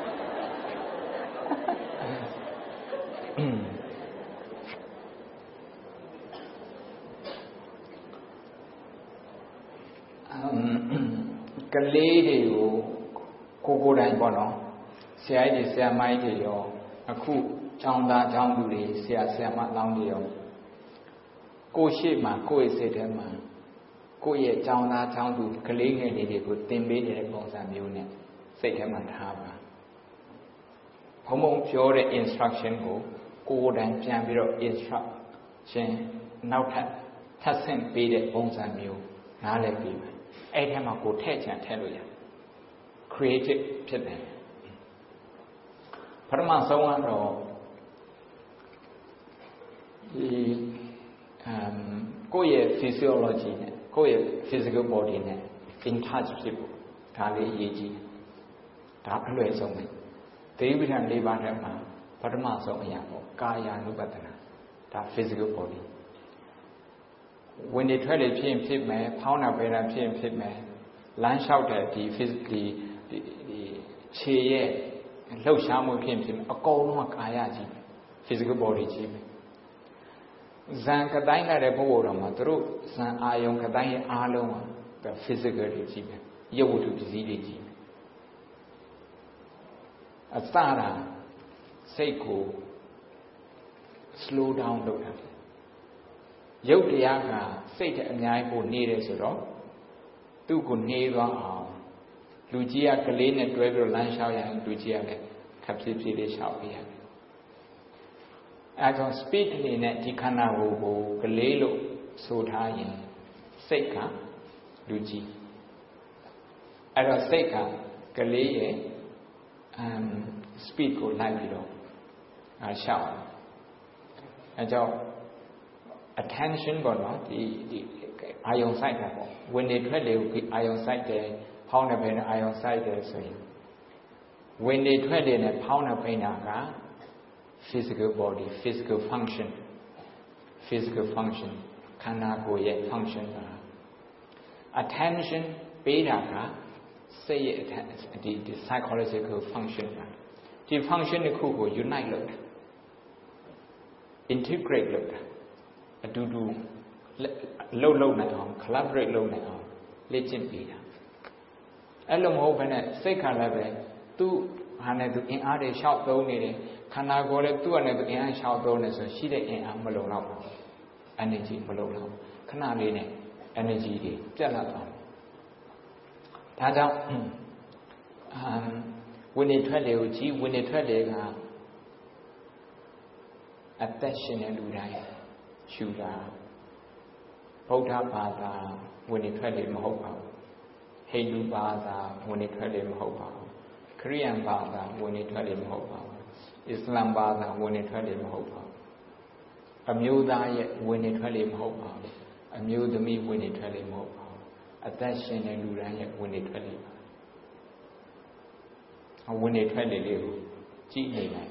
ကလေးတွေကိုကိုယ်တိုင်ပေါ့နော်ဆရာကြီးဆရာမကြီးတွေရောအခုကျောင်းသားကျောင်းသူတွေဆရာဆရာမလောင်းတွေရောကိုရှိမှကိုယ့်ရဲ့စိတ်ထဲမှာကိုယ့်ရဲ့ကျောင်းသားကျောင်းသူကလေးငယ်တွေကိုသင်ပေးနေတဲ့ပုံစံမျိုးနဲ့စိတ်ထဲမှာထားပါဘုံပြောတဲ့ instruction ကိုကိုယ်တိုင်ပြန်ပြီးတော့ instruction နောက်ထပ်ဆင့်ပေးတဲ့ပုံစံမျိုးနားလည်ပြီးပါအဲ့ထဲမှာကိုထည့်ချင်ထည့်လို့ရ creative ဖြစ်တယ်ပထမဆုံးကတော့ဒီကိုယ့်ရဲ့ physiology နဲ့ကိုယ့်ရဲ့ physical body နဲ့ in touch ဖြစ်ဖို့ဒါလေးအရေးကြီးဒါအလွယ်ဆုံးပဲသီရိပဋ္ဌာန်၄ပါးထဲမှာပထမဆုံးအရာပေါ့ကာယ ानु ပတ္တနာဒါ physical bodyဝင်နေထွက်လေဖြစ်ရင်ဖြစ်မယ်ဖောင်းတာပဲတာဖြစ်ရင်ဖြစ်မယ်လမ်းလျှောက်တဲ့ဒီခြေရဲ့လှုပ်ရှားမှုဖြစ်ရင်ဖြစ်မယ်အကုန်လုံးကကာယကြီး physical body ကြီးပဲဇံကတိုင်းလာတဲ့ပုဂ္ဂိုလ်တော်မှာသူတို့ဇံအာယုံကတိုင်းရဲ့အားလုံးက physical တွေကြီးပဲရုပ်ဝတ္ထုပစ္စည်းတွေကြီးပဲအစတာစိတ်ကို slow down လုပ်တာရုပ်တရားကစိတ်တဲ့အများကြီးကိုနေတယ်ဆိုတော့သူ့ကိုနေသွားအောင်လူကြီးကကလေးနဲ့တွဲပြီးတော့လမ်းလျှောက်ရရင်လူကြီးကလည်းခပ်ဖြည်းဖြည်းလေးလျှောက်ပြရတယ်အဲဒါ speed အနေနဲ့ဒီခန္ဓာကိုယ်ကိုကလေးလို့ဆိုထားရင်စိတ်ကလူကြီးအဲ့တော့စိတ်ကကလေးရဲ့speed ကိုလိုက်ပြီးတော့ရှောက်အဲကြောင့် attention ပေါ့နော်ဒီအာယုံစိုက်တာပေါ့ဝင်နေထွက်လေကိုအာယုံစိုက်တယ်ဖောင်းနေပဲအာယုံစိုက်တယ်ဆိုရင်ဝင်နေထွက်လေနဲ့ဖောင်းနေပိနေတာက physical body physical function ခန္ဓာကိုယ်ရဲ့ function ပါ attention ပေးတာကစိတ်ရဲ့ဒီ psychological function ပါဒီ function တစ်ခုကို unite လုပ်တာ integrate လုပ်တာအတူတူလှုပ်နိုင်အောင် collaborate လုပ်နိုင်အောင်လေ့ကျင့်ပေးတာအဲ့လိုမဟုတ်ဘဲနဲ့စိတ်ခါလည်းပဲသူ့ဟာနဲ့သူအင်အားတွေရှောက်သုံးနေတယ်ခန္ဓာကိုယ်လည်းသူ့ဟာနဲ့သူအင်အားရှောက်သုံးနေဆိုရှိတဲ့အင်အားမလုံလောက်ဘူး energy မလုံလောက်ခဏလေးနဲ့ energy တွေပြတ်လာသွားဒါကြောင့်ဝင်နေထွက်လေကိုကြည့်ဝင်နေထွက်လေကအသက်ရှင်တဲ့လူတိုင်းရှုတာဗုဒ္ဓဘာသာဝင်နေထွက်လေမဟုတ်ပါဘူးဟိန္ဒူဘာသာဝင်နေထွက်လေမဟုတ်ပါဘူးခရစ်ယာန်ဘာသာဝင်နေထွက်လေမဟုတ်ပါဘူးအစ္စလာမ်ဘာသာဝင်နေထွက်လေမဟုတ်ပါဘူးအမျိုးသားရဲ့ဝင်နေထွက်လေမဟုတ်ပါဘူးအမျိုးသမီးဝင်နေထွက်လေမဟုတ်ပါဘူးအသက်ရှင်တဲ့လူတိုင်းရဲ့ဝင်နေထွက်လေပါဝင်နေထွက်လေလေးကိုကြည့်နေလိုက်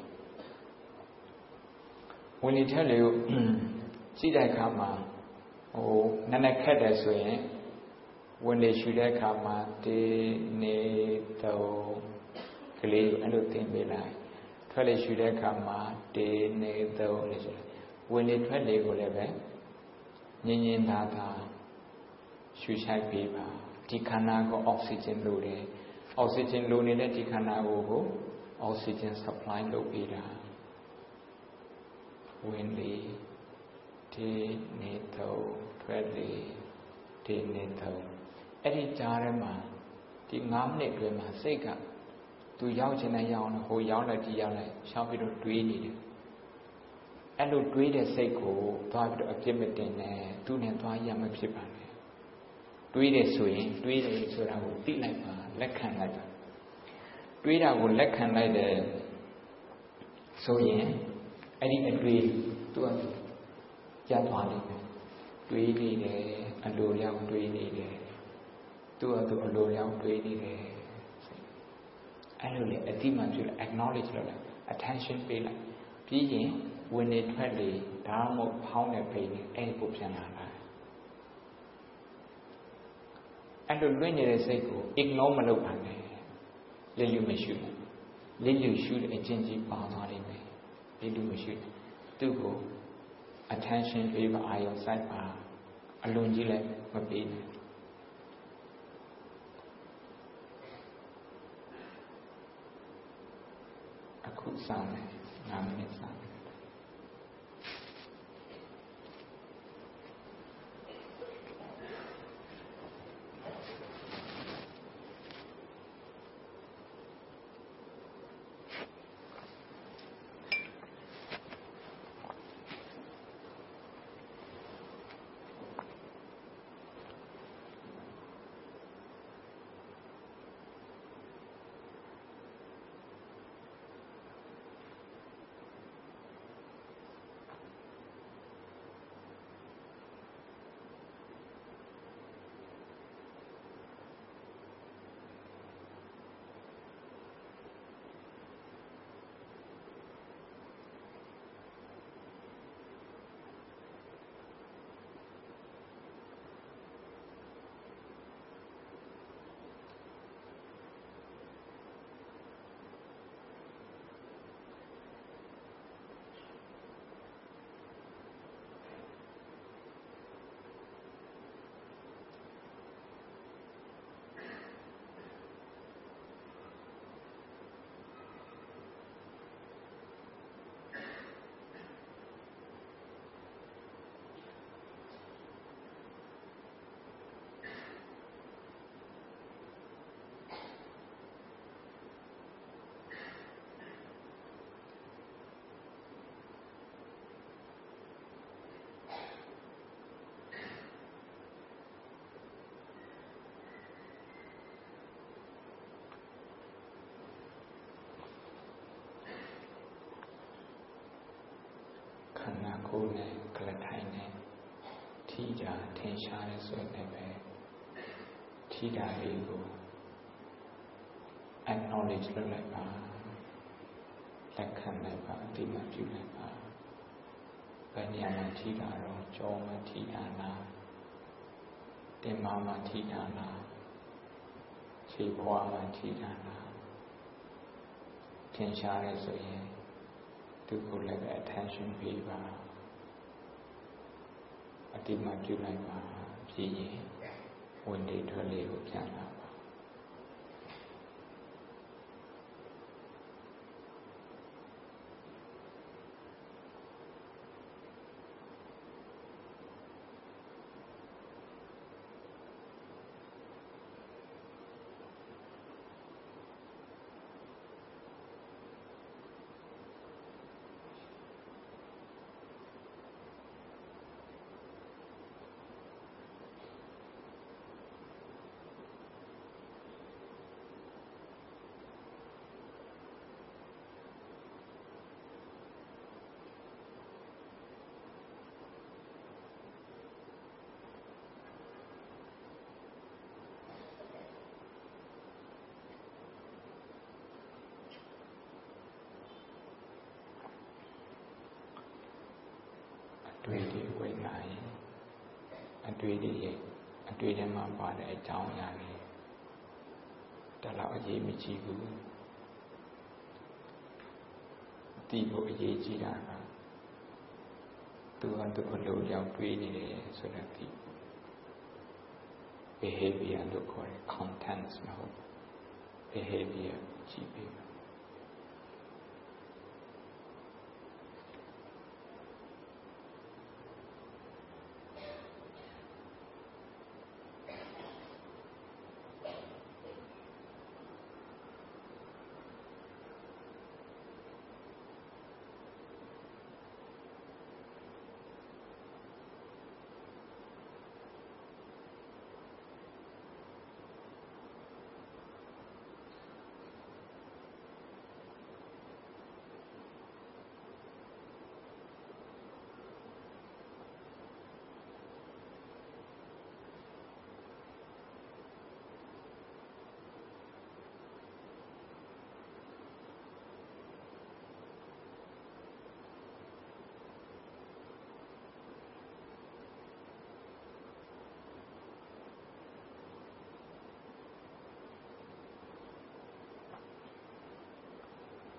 ဝင်နေထွက်လေကိုကြည့်တဲ့အခါမှာနည်းနည်းခက်တယ်ဆိုရင်ဝင်လေရှူတဲ့အခါမှာ1 2 3ကလေးကိုအဲ့လိုသင်ပေးလိုက်ထွက်လေရှူတဲ့အခါမှာ1 2 3လို့ဆိုလိုက်ဝင်လေထွက်လေကိုလည်းပဲညင်ညင်သာသာရှူရှိုက်ပေးပါဒီခန္ဓာကိုအောက်ဆီဂျင်လိုတယ်အောက်ဆီဂျင်လိုနေတဲ့ဒီခန္ဓာကိုအောက်ဆီဂျင် supply လုပ်ပေးတာဝင်လေဒီနေတော့ထွက်လေဒီနေတော့အဲ့ဒီကြားထဲမှာဒီ9မိနစ်အတွင်းမှာစိတ်ကသူရောက်ချင်တဲ့ရောက်ဟိုရောက်လိုက်ဒီရောက်လိုက်ရှောက်ပြီးတော့တွေးနေတယ်အဲ့လိုတွေးတဲ့စိတ်ကိုသွားပြီးတော့အပြစ်မတင်နဲ့သူနဲ့သွားရမှဖြစ်ပါနဲ့တွေးတယ်ဆိုရင်တွေးတယ်ဆိုတာကိုသိလိုက်ပါလက်ခံလိုက်ပါတွေးတာကိုလက်ခံလိုက်တယ်ဆိုရင်အဲ့ဒီအတွေးသူကရသွားလိမ့်မယ်တွေးနေတယ်အလိုလျောက်တွေးနေတယ်သူ့အလိုလျောက်တွေးနေတယ်အဲ့လိုလေအတိမှန်ပြုလိုက် acknowledge လုပ်လိုက် attention ပေးလိုက်ပြီးရင်ဝင်နေထွက်လေဒါမှမဟုတ်ဖောင်းနေပိန်နေအဲ့ကိုပြန်လာတာအဲ့လိုလွင့်နေတဲ့စိတ်ကို ignore မလုပ်ပါနဲ့လစ်လျူမရှိဘူးလစ်လျူရှုတဲ့အကျင့်ကြီးပါသွားလိမ့်မယ်လစ်လျူမရှိသူ့ကို attention ပေးပါအာရုံစိုက်ပါအလွန်ကြီးလည်းမပေးနဲ့အခုစမယ်9မိနစ်စမယ်ခန္ဓာကိုယ်နဲ့ကလထိုင်နဲ့ထိတာထင်ရှားတဲ့ဆိုရင်ပဲထိတာလေးကို acknowledge လုပ်လိုက်ပါလက်ခံလိုက်ပါအတိအမှန်ပြုလိုက်ပါဘယ်နေရာမှာထိတာတော့ကြောမှာထိတာလားတင်မမှာထိတာလားခြေဖွားမှာထိတာလားထင်ရှားတဲ့ဆိုရင်သူကိုလည်းပဲ attention ပေးပါအတိအမှန်ပြုလိုက်ပါဖြစ်ရင်ဝင်လေထွက်လေကိုပြန်လာပါအတွေ့တွေဝင်လာရင်အတွေ့တွေရဲ့အတွေ့ထဲမှာပါတဲ့အကြောင်းအရာတွေဒါတော့အရေးမကြီးဘူးဒီလိုအရေးကြီးတာကသူကသူ့အလိုရောက်တွေးနေတယ်ဆိုတော့ဒီ behavior လို့ခေါ်တဲ့ contents မဟုတ် behavior ကြည့်ပြီး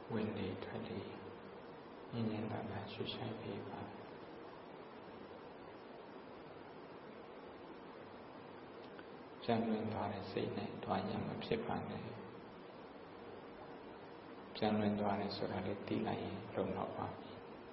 ဝင်နေထွက်နေညဉ့်ညဉ့်သာသာရွှေ့ဆိုင်ပေးပါကြံ့လွင်သွားတဲ့စိတ်နဲ့တွားရမဖြစ်ပါနဲ့ကြံ့လွင်သွားတယ်ဆိုတာလေးသိလိုက်ရင်လုံတော့ပါပြီ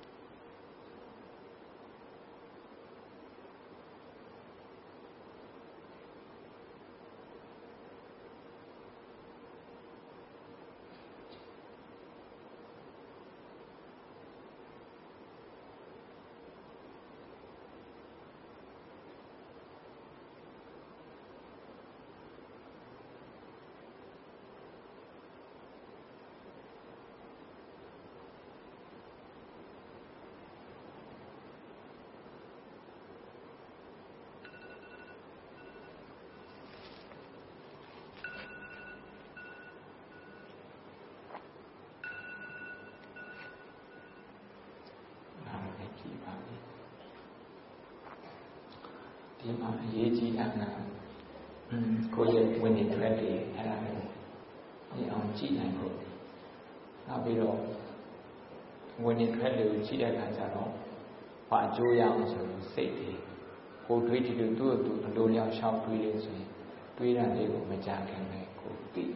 ဒီမှာအရေးကြီးတာကကိုယ့်ရဲ့ဝင်နေထွက်တွေအဲ့ဒါကိုဒီအောင်ကြည့်နိုင်ဖို့နောက်ပြီးတော့ဝင်နေထွက်တွေကိုကြည့်တဲ့အခါကျတော့ဘာအကျိုးရအောင်ဆိုလို့စိတ်တွေကိုတွေးကြည့်လို့သူ့အလိုလျောက်ရှောက်တွေးလို့ဆိုရင်တွေးတာလေးကိုမကြခင်ပဲကိုသိ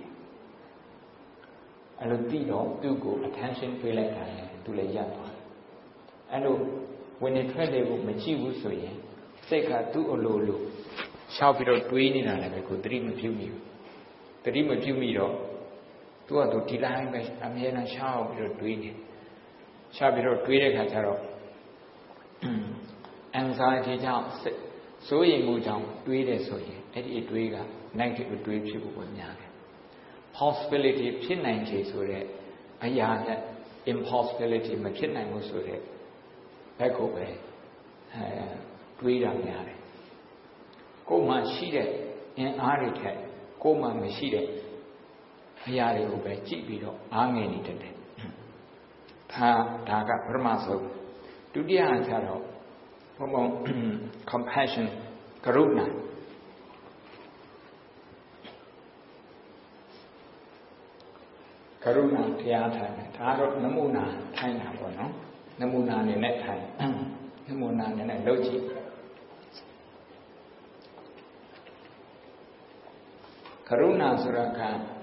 အဲ့လိုသိတော့သူ့ကို attention ပေးလိုက်တာလေသူလည်းရပ်သွားအဲ့လိုဝင်နေထွက်တွေကိုမကြည့်ဘူးဆိုရင်စိတ်ကသူ့အလိုလိုရှောက်ပြီးတော့တွေးနေတာလည်းပဲကိုသတိမပြုမိဘူးသတိမပြုမိတော့သူကသူဒီတိုင်းပဲအမြဲတမ်းရှောက်ပြီးတော့တွေးနေရှောက်ပြီးတော့တွေးတဲ့ခါကျတော့anxiety ကြောင့်စိုးရိမ်မှုကြောင့်တွေးတယ်ဆိုရင်အဲ့ဒီအတွေးက negative အတွေးဖြစ်ဖို့ပဲများတယ် possibility ဖြစ်နိုင်ခြေဆိုတဲ့အရာနဲ့ impossibility မဖြစ်နိုင်ဘူးဆိုတဲ့ဘက်ကိုပဲတွေးတာများတယ်ကိုယ်မှရှိတဲ့အင်အားတွေထက်ကိုယ်မှမရှိတဲ့အရာတွေကိုပဲကြည့်ပြီးတော့အားငယ်နေတတ်တယ်ဒါကပထမဆုံးဒုတိယအချက်တော့ဘုံ compassion ကရုဏာတရားထိုင်တယ်ဒါတော့နမူနာထိုင်တာပေါ့နော်နမူနာအနေနဲ့ထိုင်နမူနာအနေနဲ့လုပ်ကြည့်ကရုဏာဆိုတာက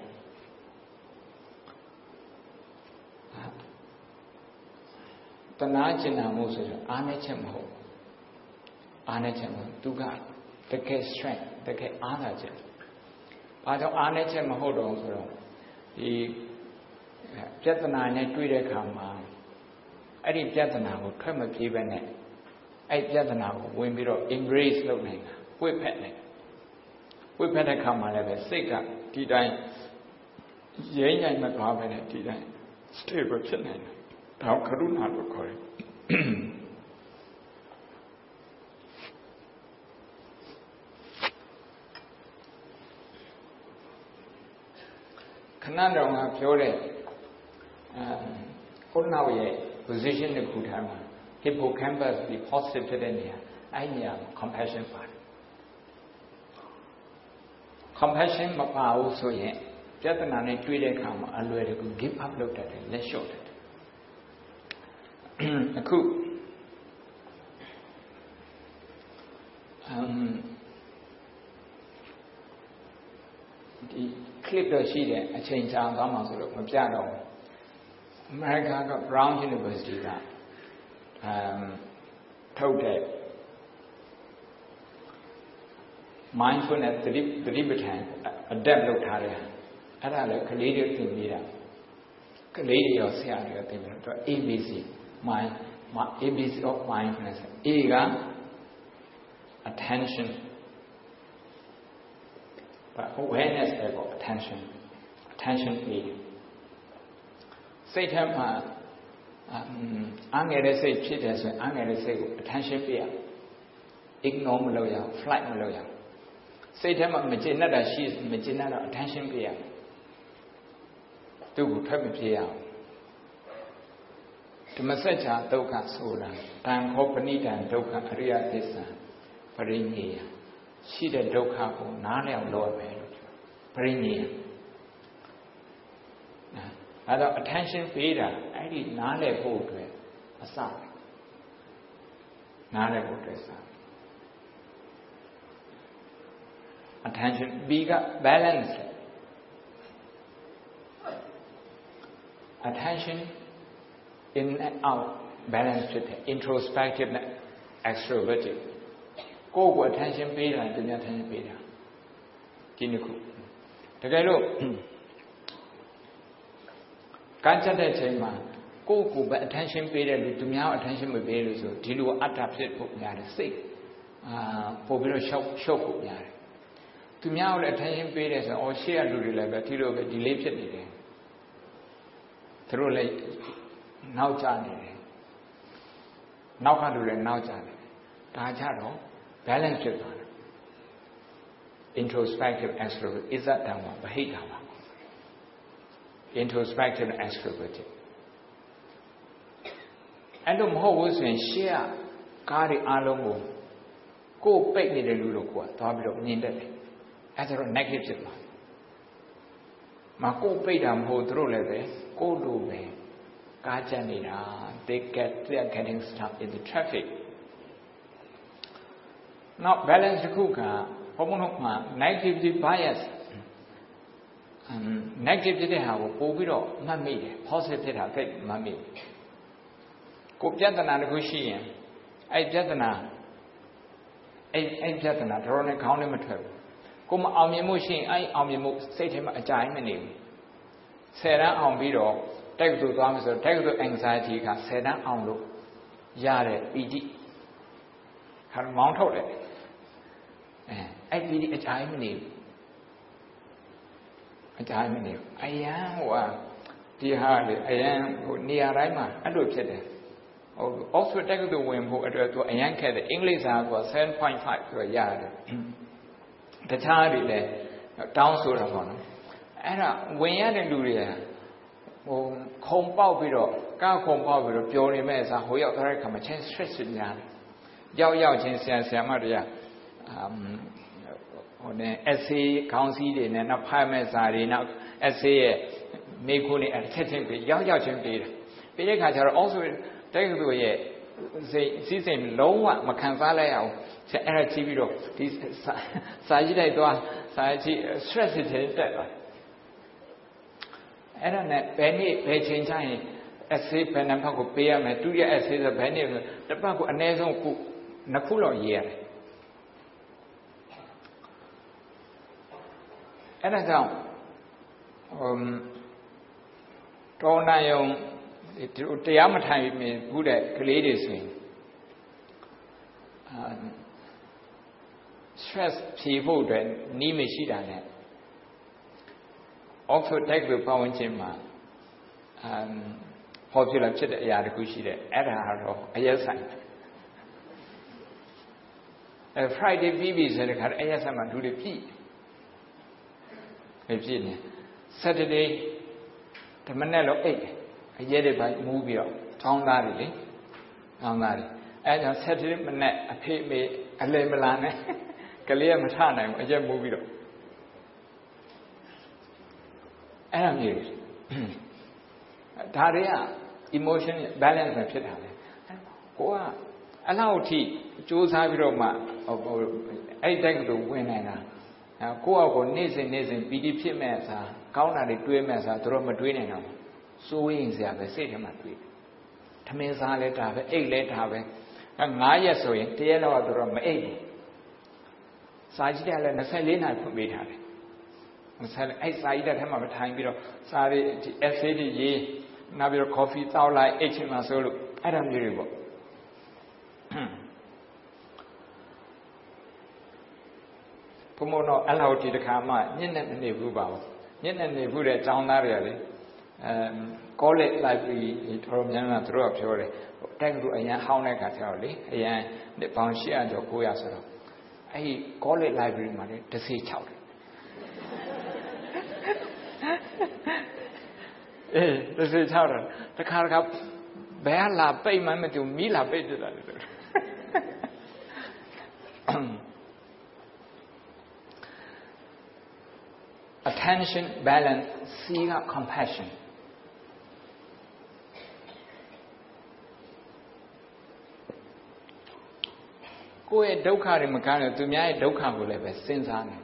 တနာကျင်နာမှုဆိုတော့အားနည်းချက်မဟုတ်အားနည်းချက်မဟုတ်သူကတကယ် strength တကယ်အားသာချက်ဘာကြောင့်အားနည်းချက်မဟုတ်တော့ဆိုတော့ဒီပြဿနာနဲ့တွေ့တဲ့အခါမှာအဲ့ဒီပြဿနာကိုထွက်မပြေးပဲနဲ့အဲ့ပြဿနာကိုဝင်ပြီးတော့ embrace လုပ်နေတာဝိဖက်နေဝိဖက်တဲ့အခါမှာလည်းပဲစိတ်ကဒီတိုင်းရဲညံ့မသွားပဲနဲ့ဒီတိုင်း stable ဖြစ်နေတယ်ဒါကရုဏာလို့ခေါ်တယ်ခဏတော့ငါပြောတဲ့ခုနကရဲ့ position တစ်ခုထားမှာ hippocampus ဒီ positive ဖြစ်တဲ့နေရာအဲ့နေရာ compassion ပါတယ် compassion မပါဘူးဆိုရင်ပြဿနာနဲ့တွေ့တဲ့အခါမှာအလွယ်တကူ give up လုပ်တတ်တယ်လက်လျှော့တတ်တယ်အခုဒီ clip တော့ရှိတယ်အချိန်ကြာသွားမှဆိုလို့မပြတော့ဘူးအမေရိကန်က Brown University ကထုတ်တဲ့ mindfulness သတိပဋ္ဌာန် adapt လုပ်ထားတယ်အဲ့ဒါလည်းကလေးတွေသင်ပြီးတာကလေးတွေရောဆရာတွေရောသင်ပြီးတော့ ABC ABC of mindfulness A က attention but awareness ပဲပေါ့ attention A စိတ်ထဲမှာအားငယ်တဲ့စိတ်ဖြစ်တယ်ဆိုရင်အားငယ်တဲ့စိတ်ကို attention ပေးရ ignore မလုပ်ရအောင် flight မလုပ်ရအောင်စိတ်ထဲမှာမကျေနပ်တာရှိမကျေနပ်တော့ attention ပေးရသူ့ကိုထွက်မပြေးရအောင်ဓမ္မစကြာဒုက္ခဆိုတာတန်ခောပဏိတံဒုက္ခအရိယသစ္စာပရိညေယရှိတဲ့ဒုက္ခကိုနားလည်အောင်လုပ်ရမယ်လို့ပြောပရိညေယ attention ပေးတာအဲ့ဒီနားလည်ဖို့အတွက်အစနားလည်ဖို့အတွက်စ attention B က balance attention in and out balance ဖြစ်တယ် introspective နဲ့ extroverted ကိုယ့်ကို attention ပေးတာသူများ attention ပေးတာဒီနှစ်ခုတကယ်လို့ကမ်းချက်တဲ့ချိန်မှာကိုယ့်ကိုယ်ပဲ attention ပေးတဲ့လူသူများ attention မပေးလို့ဆိုဒီလိုအတ္တဖြစ်ဖို့များတယ်စိတ်ပို့ပြီးတော့ရှုပ်ဖို့များတယ်သူများကိုလည်း attention ပေးတယ်ဆိုတော့ရှေ့ကလူတွေလည်းပဲဒီလိုပဲ delay ဖြစ်နေတယ်သူတို့လည်းနောက်ကျနေတယ်နောက်ကလူလည်းနောက်ကျနေတယ်ဒါကြတော့ balance ဖြစ်သွားတယ် introspective extrovert is that တောင်မှဗဟိတပါ introspective extroverted အဲ့လိုမဟုတ်ဘူးဆိုရင်ရှေ့ကကားတွေအားလုံးကိုပိတ်နေတဲ့လူတို့ကသွားပြီးတော့မြင်တတ်တယ်အဲ့ဒါတော့ negative ဖြစ်သွားတယ်မကိုပိတ်တာမဟုတ်သူတို့လည်းပဲကိုလိုပဲကားကျန်နေတာ they are getting stuck in the traffic now balance တစ်ခုကဘုံဘုံတို့မှာ negativity bias negative ဖြစ်တဲ့ဟာကိုပို့ပြီးတော့မှတ်မိတယ် positive ဖြစ်တာသိမှတ်မိကိုပြဿနာတစ်ခုရှိရင်အဲ့ပြဿနာတော်နဲ့ခေါင်းနဲ့မထွက်ဘူးကိုမအောင်မြင်မှုရှိရင်အဲ့အောင်မြင်မှုစိတ်ထဲမှာအကြိုင်မနေဘူး10တန်းအောင်ပြီးတော့တိုက်ကူသွားမယ်ဆိုတော့တိုက်ကူ anxiety က10တန်းအောင်လို့ရတဲ့ပီတိခါမောင်းထုတ်တယ်အဲ့ပီတိအကြိုင်မနေဘူးအကြိုင်မနေဘူးအယံဒီဟာလေအယံနေရာတိုင်းမှာအဲ့လိုဖြစ်တယ်Oxford တက္ကသိုလ်ဝင်ဖို့အတွက်သူအရန်ခက်တယ်အင်္ဂလိပ်စာက 7.5 ဆိုရတယ်တခြားတွေလည်းတောင်းဆိုတာပေါ့နော်အဲ့ဒါဝင်ရတဲ့လူတွေကခုံပေါက်ပြီးတော့ကားခုံပေါက်ပြီးတော့ပျော်နေမဲ့အစားဟိုရောက်တဲ့ခါမှာချင်း stress များတယ်ရောက်ချင်းဆရာမတွေကessay ခေါင်းစည်းတွေနဲ့နောက်ဖတ်မဲ့စာတွေနောက် essay ရဲ့မိခုနဲ့အထက်ချင်းပြီးရောက်ချင်းပြီးတယ်ပြီးတဲ့ခါကျတော့ also တက္ကသိုလ်ရဲ့စိတ်လုံးဝမခံစားလိုက်အောင်အဲ့ဒါကြည့်ပြီးတော့ဒီစာကြည့်လိုက်သွားစာကြည့် stress တွေတက်သွားအဲ့ဒါနဲ့ဘယ်နေ့ဘယ်ချိန်ကျရင် essay ဘယ်နှဖက်ကိုပေးရမယ်သူရဲ့ essay ဆိုဘယ်နေ့တစ်ပတ်ကိုအနည်းဆုံး2ခုလောက်ရေးရတယ်အဲ့ဒါကြောင့်တော်နိုင်ုံတရားမထိုင်ဘူးတဲ့ကလေးတွေဆိုရင် stress ဖြေဖို့အတွက်နီးမရှိတာနဲ့ Oxford တက္ကသိုလ်ပတ်ဝန်းကျင်မှာpopular ဖြစ်တဲ့အရာတစ်ခုရှိတယ်အဲ့ဒါတော့အရက်ဆိုင်Friday ပြီးပြီဆိုတဲ့ခါအရက်ဆိုင်မှာလူတွေပြည့်နေ Saturday ဓမ္မနဲ့လို့အိတ်အရက်တွေပိုင်းမူးပြီးတော့ကောင်းသားတွေလေကောင်းသားတွေအဲကြောင့် Saturday မနေ့အဖေမေအလဲမလာနဲ့ကလေးကမထနိုင်ဘူးအရက်မူးပြီးတော့အဲ့ဒါမျိုးဒါတွေက emotion balance နဲ့ဖြစ်တာလေကိုကအလောက်ထိစူးစမ်းပြီးတော့မှအဲ့တက်ကတူဝင်နေတာကိုယ့်အကိုနေ့စဉ်ပီတိဖြစ်မဲ့အစားကောင်းတာတွေတွေးမဲ့အစားတို့မတွေးနိုင်တော့စိုးရင်စရာပဲစိတ်ထဲမှာတွေးထမင်းစားလဲဒါပဲအိတ်လဲဒါပဲ9ရက်ဆိုရင်တရက်တော့တို့မအိတ်ဘူးစာကြည့်တယ်လည်း24နာရီဖွင့်ပေးထားတယ်အဲ့စာကြည့်တဲ့ထဲမှာမထိုင်ပြီးတော့စာတွေဒီ essay တွေရေးနောက်ပြီးတော့ coffee တောက်လိုက်အိတ်ချင်မှဆိုလို့အဲ့ဒါမျိုးတွေပေါ့ဘုံတော့အဲ့လောက်ဒီတစ်ခါမှညစ်နဲ့မနေဘူးပါဘူးညစ်နဲ့နေဘူးတဲ့ကျောင်းသားတွေကလေcollege library တော်များများသူတို့ကပြောတယ်တက်ကူအရန်ဟောင်းတဲ့ခါကျတော့လေအရန်ပေါင်800ကျော်900ဆိုတော့အဲ့ဒီ college library မှာလေတစ်စေ6တယ်တစ်စေ6တယ်တခါဘယ်လာပိတ်မှမတူမီးလာပိတ်တယ်လို့attention balance C က compassion ကိုယ့်ရဲ့ဒုက္ခတွေမကန်းလို့သူများရဲ့ဒုက္ခကိုလည်းပဲစဉ်းစားနေ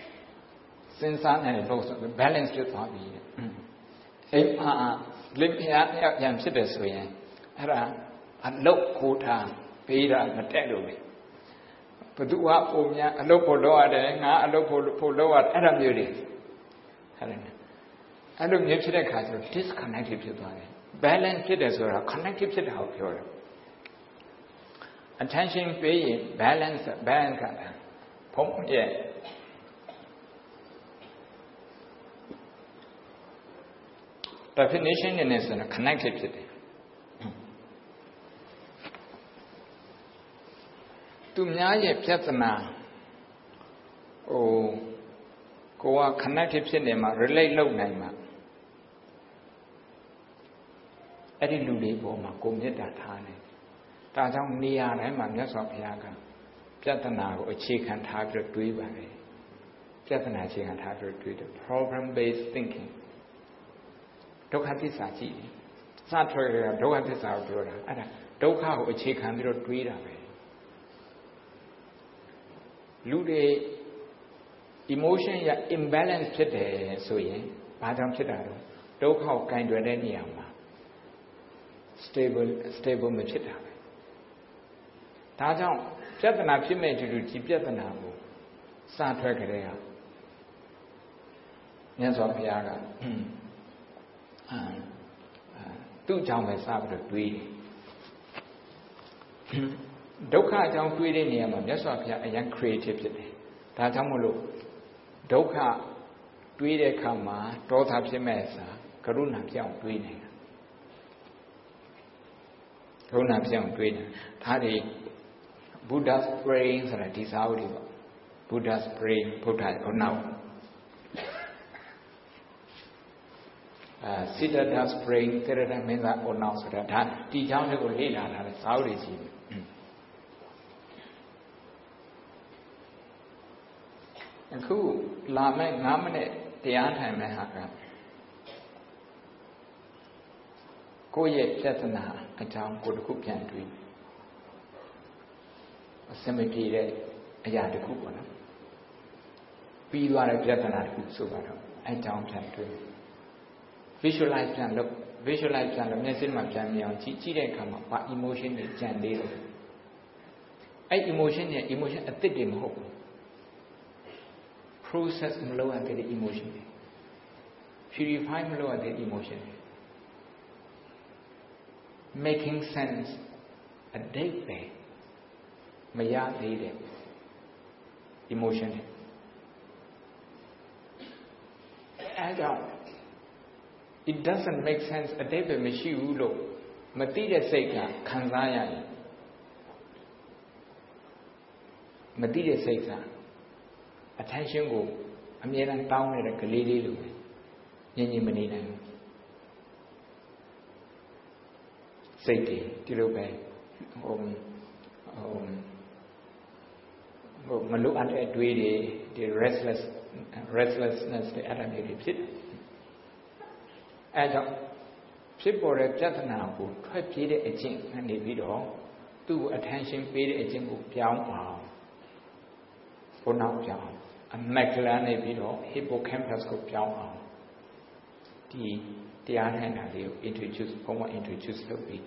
လို့ဆို balance ဖြစ်သွားပြီအိမ်မှာလင်မယားရံဖြစ်တယ်ဆိုရင်အဲ့ဒါအလုတ်ကိုထားပေးတာမတက်လို့ပဲဘသူကပုံများအလုတ်ဖို့လုပ်ရတယ်ငါအလုတ်ဖို့လုပ်ရတယ်အဲ့ဒါမျိုးတွေအဲ့လိုမျိုးဖြစ်တဲ့ခါကျတော့ disconnected ဖြစ်သွားတယ် balance ဖြစ်တယ်ဆိုတာ connected ဖြစ်တာကိုပြောတယ် attention ပေးရင် balance ကဘုံရဲ့ definition နဲ့ဆိုတော့ connected ဖြစ်တယ်သူများရဲ့ပြဿနာကိုက connected ဖြစ်နေမှာ relate လုပ်နိုင်မှာအဲ့ဒီလူတွေပေါ်မှာကိုမေတ္တာထားတယ်ဒါကြောင့်နေရာတိုင်းမှာမြတ်စွာဘုရားကပြဿနာကိုအခြေခံထားပြီးတွေးပါတယ်ပြဿနာအခြေခံထားပြီးတွေးတယ် problem based thinking ဒုက္ခသစ္စာကြည့်စထွက်ရဒုက္ခသစ္စာကိုပြောတာအဲ့ဒါဒုက္ခကိုအခြေခံပြီးတော့တွေးတာပဲလူတွေ emotion ရ imbalance ဖြစ်တယ်ဆိုရင်ဘာကြောင့်ဖြစ်တာလဲဒုက္ခကိုကင်တွယ်တဲ့နေရာမှာ stable မဖြစ်တာပဲဒါကြောင့်ပြဿနာဖြစ်မဲ့တူဒီပြဿနာကိုစထွက်ကြတဲ့ဟာမြတ်စွာဘုရားကသူ့ကြောင့်ပဲစပြီးတော့တွေးတယ်ဒုက္ခအကြောင်းတွေးတဲ့နေရာမှာမြတ်စွာဘုရားအရင် creative ဖြစ်တယ်ဒါကြောင့်မို့လို့ဒုက္ခတွေးတဲ့အခါမှာဒေါသဖြစ်မဲ့စာကရုဏာပြောင်းတွေးနေတာကရုဏာပြောင်းတွေးနေတာဒါတွေ Buddha's praying ဆိုတာဒီစာအုပ်တွေပေါ့ Buddha's praying ဘုရားဟောနောက်Siddhartha's praying သေရဒမင်းသားဟောနောက်ဆိုတာဒါဒီကြောင်းတွေကိုလေ့လာထားတဲ့စာအုပ်တွေကြီးအခုလာမဲ့9မိနစ်တရားထိုင်မဲ့ဟာကကိုယ့်ရဲ့ပြဿနာအကြောင်းကိုတစ်ခုပြန်တွေးအစမပြေတဲ့အရာတစ်ခုပေါ့နော်ပြီးသွားတဲ့ပြဿနာတစ်ခုဆိုပါတော့အဲအကြောင်းပြန်တွေး visualize ပြန်လုပ် visualize ပြန်လုပ်မျက်စိမှာပြန်မြင်အောင်ကြည့်တဲ့အခါမှာဘာ emotion တွေကြံသေးတယ်အဲ emotion နဲ့ emotion အသစ်တွေမဟုတ်ဘူး process မလုပ်ရတဲ့ emotion တွေ purify မလုပ်ရတဲ့ emotion တွေ making sense အတိတ်ပဲမရသေးတဲ့ emotion တွေအဲကြောင့် it doesn't make sense အတိတ်ပဲမရှိဘူးလို့မသိတဲ့စိတ်ကခံစားရရင်မသိတဲ့စိတ်ကattention ကိုအမြဲတမ်းတောင်းနေတဲ့ကလေးလေးလိုညင်ညင်မနေနိုင်ဘူးစိတ်တွေဒီလိုပဲမလိုအပ်တဲ့အတွေးတွေဒီ restlessness တွေအဲ့ဒါမျိုးတွေဖြစ်တယ်အဲကြောင့်ဖြစ်ပေါ်တဲ့ပြဿနာကိုထွက်ပြေးတဲ့အကျင့်ကနေပြီးတော့သူ့ကို attention ပေးတဲ့အကျင့်ကိုပြောင်းအောင်ဘုနောက်ပြောင်းamygdala နေပြီးတော့ hippocampus ကိုပြောင်းအောင်ဒီတရားထိုင်တာလေးကို introduce ဘုံမှာ introduce လုပ်ပြီး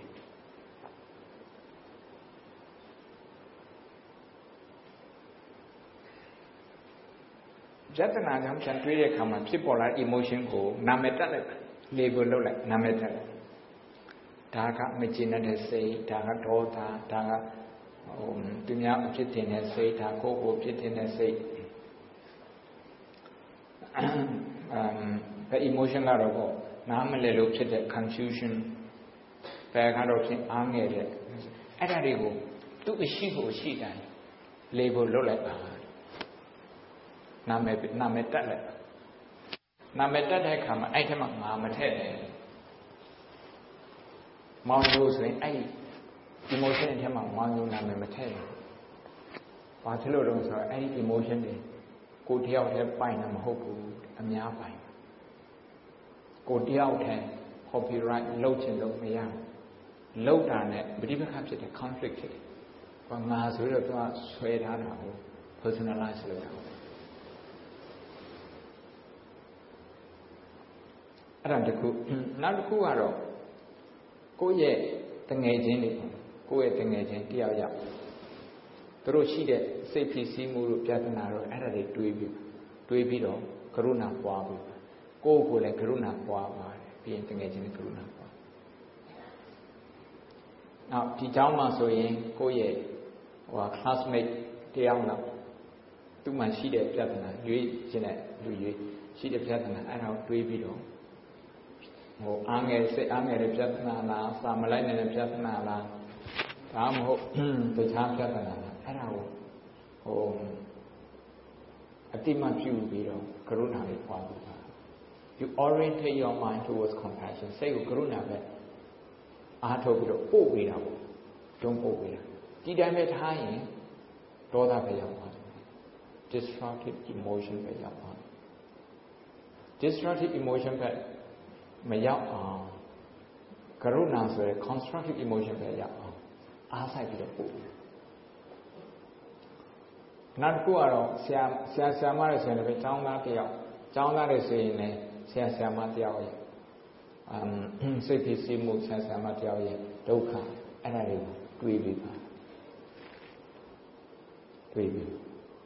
ပြဿနာကြောင့်ပြန်တွေးတဲ့အခါမှာဖြစ်ပေါ်လာ emotion ကိုနာမည်တက်လိုက် label လုပ်လိုက်နာမည်တက်လိုက်ဒါကမကျေနပ်တဲ့စိတ်ဒါကဒေါသဒါကသူများအဖြစ်တင်တဲ့စိတ်ဒါကိုယ်ဖြစ်တင်တဲ့စိတ်ဘယ် emotion ကတော့ပေါ့နားမလည်လို့ဖြစ်တဲ့ confusion ဘယ်ကတော့ဖြစ်အားငယ်တဲ့အဲ့ဒါတွေကိုသူ့အရှိကိုရှိတိုင်း label လုပ်လိုက်ပါနာမည်တက်လိုက်နာမည်တက်တဲ့အခါမှာအဲ့ထက်မှငါမထည့်တယ်မောင်လို့ဆိုရင်အဲ့ emotion ထဲမှာမောင်လို့နာမည်မထည့်ဘူးဘာဖြစ်လို့လဲဆိုတော့အဲ့ဒီ emotion တွေကိုတယောက်တည်းပိုင်တာမဟုတ်ဘူးအများပိုင်ကိုတယောက်တည်း copyright လုပ်ချင်လို့မရဘူးလုပ်တာနဲ့ပဋိပက္ခဖြစ်တဲ့ conflict ဖြစ်တယ်ဘာငါဆိုတော့သူကဆွဲထားတာကို personalize လုပ်တာအဲ့ဒါတခုနောက်တစ်ခုကတော့ကိုယ့်ရဲ့တငယ်ချင်းတွေကိုယ့်ရဲ့တငယ်ချင်းတယောက်ယောက်သူတို့ရှိတဲ့စိတ်ဖြစ်စည်းမှုတို့ပြဿနာတို့အဲ့ဒါတွေတွေးပြီးတော့ကရုဏာပွားပြီးကိုယ့်ကိုယ်လည်းကရုဏာပွားပါတယ်ပြီးရင်တငယ်ချင်းနဲ့ကရုဏာပွားနောက်ဒီเจ้าမှာဆိုရင်ကိုယ့်ရဲ့classmate တယောက်လောက်သူ့မှာရှိတဲ့ပြဿနာရွေးခြင်းနဲ့လူရွေးရှိတဲ့ပြဿနာအဲ့ဒါကိုတွေးပြီးတော့အားငယ်စိတ်အားငယ်တဲ့ပြဿနာလားစာမလိုက်နိုင်တဲ့ပြဿနာလားဒါမှမဟုတ်တခြားပြဿနာလားအဲ့ဒါကိုအတိမပြုပြီးတော့ကရုဏာလေးပွားပြီးပါ you orientate your mind towards compassion စိတ်ကိုကရုဏာပဲအားထုတ်ပြီးတော့ပို့ပေးတာပေါ့တွန်းပို့ပေးတာဒီတိုင်းပဲထားရင်ဒေါသပဲရောက်သွားတယ် destructive emotion ပဲရောက်သွားတယ် destructive emotion ပဲမရောက်အောင်ကရုဏာဆိုရယ် constructive emotion ပဲရောက်အောင်အားစိုက်ပြီးတော့ပို့နောက်တစ်ခုကတော့ဆရာမတွေဆိုရင်လည်းကျောင်းသားတစ်ယောက်ကျောင်းသားတွေဆိုရင်လည်းဆရာမတစ်ယောက်ရဲ့စိတ်ဖြစ်စီမှုဆရာမတစ်ယောက်ရဲ့ဒုက္ခအဲ့ဒါတွေကိုတွေးပြီးပါတွေးပြီး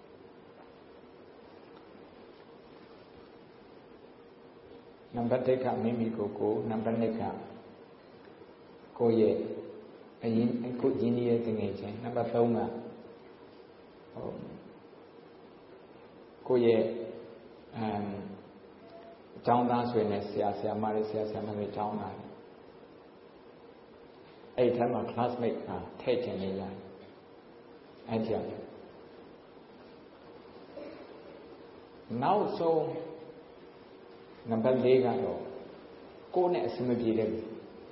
နံပါတ်1ကမိမိကိုနံပါတ်2ကကိုယ့်ရဲ့အရင်ကိုရင်းနှီးတဲ့တငယ်ချင်းနံပါတ်3ကကိုယ့်ရဲ့အကြောင်းသားဆိုရင်ဆရာမတွေကျောင်းသားတွေအဲ့ဒီထက်မှာ classmate ကထည့်ချင်နေရတယ်အဲ့ဒီအောင်နောက်ဆုံးနံပါတ်4ကတော့ကိုယ်နဲ့အဆင်မပြေတဲ့လူ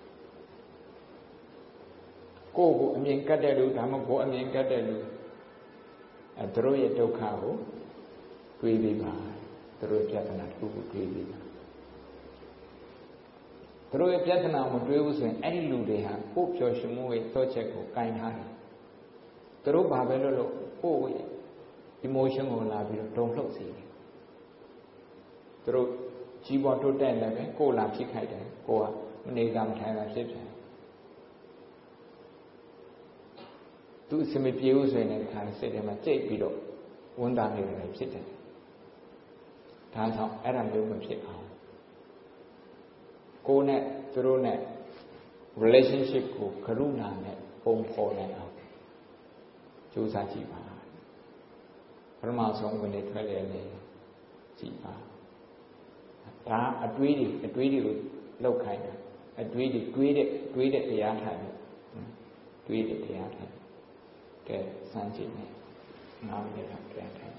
ကိုယ့်ကိုအမြင်ကတ်တဲ့လူဒါမှမဟုတ်ကိုယ်အမြင်ကတ်တဲ့လူသူတို့ရဲ့ဒုက္ခကိုတွေးပြီးပါသူတို့ပြဿနာတစ်ခုကိုတွေးပြီးပါသူတို့ရဲ့ပြဿနာမတွေးဘူးဆိုရင်အဲ့ဒီလူတွေဟာကိုယ်ပျော်ရွှင်မှုရဲ့သောချက်ကိုကင်ထားတယ်သူတို့ဘာပဲလို့ကိုယ့်ရဲ့ emotion ကိုလာပြီးတော့တုံ့လှုပ်စေတယ်သူတို့ကြီးပွားတိုးတက်လည်းပဲကိုယ်လာဖြစ်ခိုက်တယ်ကိုယ်ကမနေသာမထိုင်သာဖြစ်ပြန်သူအစမပြေဘူးဆိုရင်လည်းခါစိတ်ထဲမှာကြိတ်ပြီးတော့ဝန်တာနေတယ်ဖြစ်တယ်ဒါကြောင့်အဲ့ဒါမျိုးမဖြစ်အောင်ကိုယ်နဲ့သူတို့နဲ့ relationship ကိုကရုဏာနဲ့ပုံဖော်နိုင်အောင်ကြိုးစားကြည့်ပါပထမဆုံးဝင်နေထွက်တယ်လေကြည့်ပါဒါအတွေးတွေကိုလောက်ခိုင်းတာအတွေးတဲ့တရားထိုင်တွေးတဲ့တရားထိုင်ကဲစမ်းကြည့်နေနားမရတာပြန်ထိုင်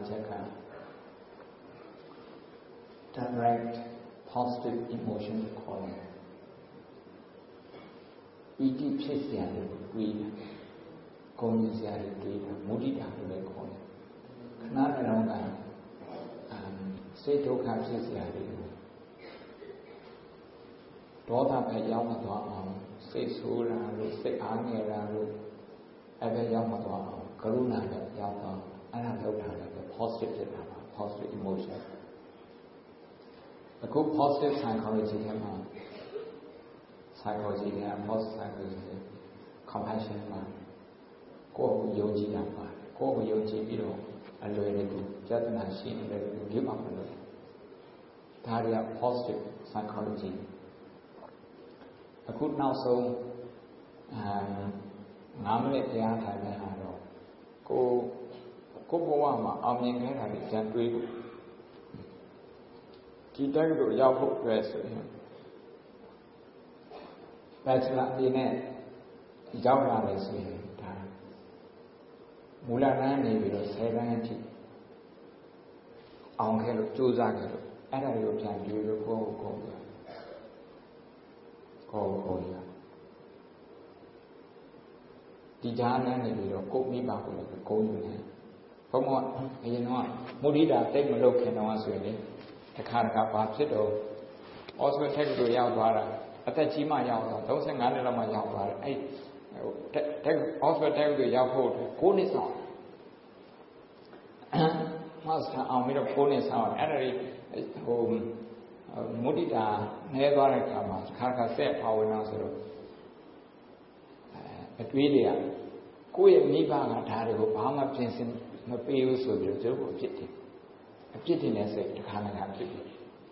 checka direct positive emotion calling itiဖြစ်စရာတွေတွေးဂုဏ်ကြီးစရာတွေတွေးတာမုဒိတာလို့လည်းခေါ်တယ်ခဏတစ်လုံးကစိတ်ဒုက္ခဖြစ်စရာတွေဒေါသပဲရောက်မှသွားအောင်စိတ်ဆိုးတာလို့စိတ်အားငယ်တာလို့အဲ့ဒါရောက်မှသွားအောင်ကရုဏာပဲရောက်တော့အဲ့ဒါလောက်တာလည်း positive ဖြစ်တာပါ positive emotion အခု positive psychology ထဲမှာ psychology က positive psychology compassion ပါကိုယ်ကိုယုံကြည်တာပါကိုယ်ကိုယုံကြည်ပြီးတော့အလွယ်တကူပြဿနာရှိနေတယ် give up လုပ်တယ်ဒါတွေက positive psychology အခုနောက်ဆုံး9မိနစ်တရားထိုင်တဲ့ဟာတော့ကိုဘဝမှာအောင်မြင်ခဲ့တာတွေကြံတွေးဖို့ဒီတက်ကိုရောက်ဖို့အတွက်ဆိုရင်bachelor အနေနဲ့ရောက်လာတယ်ဆိုရင်ဒါမူလတန်းနေပြီးတော့10တန်းအထိအောင်ခဲ့လို့စူးစမ်းခဲ့လို့အဲ့ဒါတွေကိုပြန်ကြည့်လို့ကိုယ်ဒီကြားနဲ့နေပြီးတော့ကိုယ်မိဘကိုလည်းကိုယ်ယူနေဘုံမောအရင်တော့မုဒိတာတိတ်မလုပ်ခင်တော့ဆိုရင်လေတစ်ခါဘာဖြစ်တော့အော်စဝထက်ကိုရောက်သွားတာအသက်ကြီးမှရောက်တော့35နှစ်လောက်မှရောက်သွားတယ်အဲ့အော်စဝထက်ကိုရောက်ဖို့9နှစ်ဆောင်မတ်စတာအောင်ပြီးတော့9နှစ်ဆောင်အဲ့ဒါဟိုမုဒိတာနဲသွားတဲ့အခါမှာခါဆက်ပါဝင်အောင်ဆိုတော့အတွေးတွေကကိုယ့်ရဲ့မိဘကဒါတွေကိုဘာမှပြင်ဆင်မပေးဘူးဆိုပြီးတော့သူတို့ကိုအပြစ်တင်နေစိတ်တစ်ခါမှဖြစ်ပြီ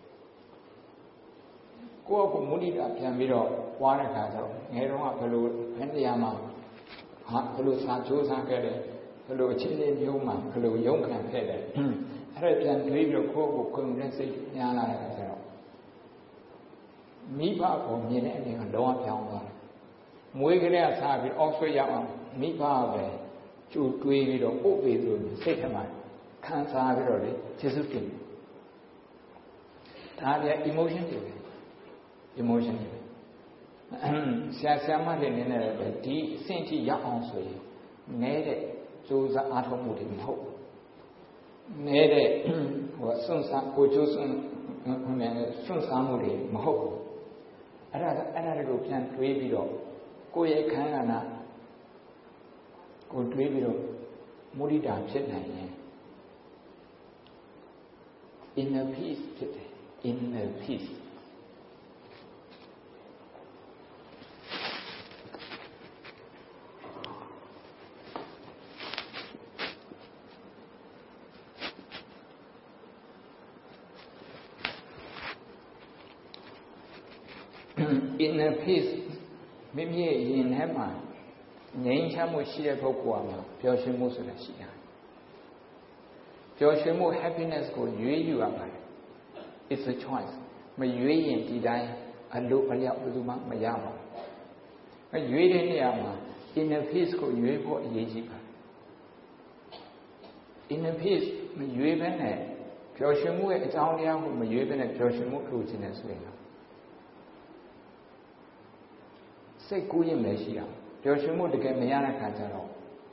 ကိုယ့်ကိုမုဒိတာပြန်ပြီးတော့ပွားတဲ့ခါကျတော့ငယ်တော့ကဘယ်တရားမှာဘယ်လိုစာကြိုးစားခဲ့တယ်ဘယ်လိုအခြေအနေမျိုးမှာဘယ်လိုရုန်းကန်ခဲ့တယ်အဲ့ဒါပြန်တွေးပြီးတော့ကိုယ့်ကိုခွင့်တဲ့စိတ်ညားလာတဲ့ခါကျတော့မိဘကိုမြင်တဲ့အမြင်ကလုံးဝပြောင်းသွားတယ်မွေးကလေးကစားပြီးအောက်ဆွေးရအောင်မိဘပဲကျူတွေးပြီးတော့ပို့ပေးလို့စိတ်ထဲမှာခံစားပြီးတော့လေကျေးဇူးတင်ဒါပြ emotion တွေပဲ emotion တွေဆရာမတွေနေနေတယ်ဒီအဆင့်ကြီးရောက်အောင်ဆိုရင်နဲတဲ့စူးစမ်းအားထုတ်မှုတွေမဟုတ်နဲတဲ့စွန့်စားကိုကျိုးစွန့်စားမှုတွေမဟုတ်ဘူးအဲ့ဒါတွေကိုပြန်တွေးပြီးတော့ကိုယ့်ရဲ့ခန္ဓာနာကိုတွေးပြီးတော့မုဒိတာဖြစ်နိုင်ရင် inner peace ဖြစ်တယ် inner peace inner peace မိမိရဲ့ရင်ထဲမှာငြိမ်းချမ်းမှုရှိတဲ့ပုဂ္ဂိုလ်မှာပျော်ရွှင်မှုဆိုတာရှိတာပျော်ရွှင်မှု happiness ကိုရွေးယူရပါတယ် it's a choice မရွေးရင်ဒီတိုင်းအလိုအလျောက်ဘယ်သူမှမရပါဘူးရွေးတဲ့နေရာမှာ inner peace ကိုရွေးဖို့အရေးကြီးပါတယ် inner peace မရွေးဘဲနဲ့ပျော်ရွှင်မှုရဲ့အကြောင်းတရားကိုမရွေးဘဲနဲ့ပျော်ရွှင်မှုလိုချင်တယ်ဆိုရင်စိတ်ကူးရင်လည်းရှိအောင်ပျော်ရွှင်မှုတကယ်မရတဲ့ခါကျတော့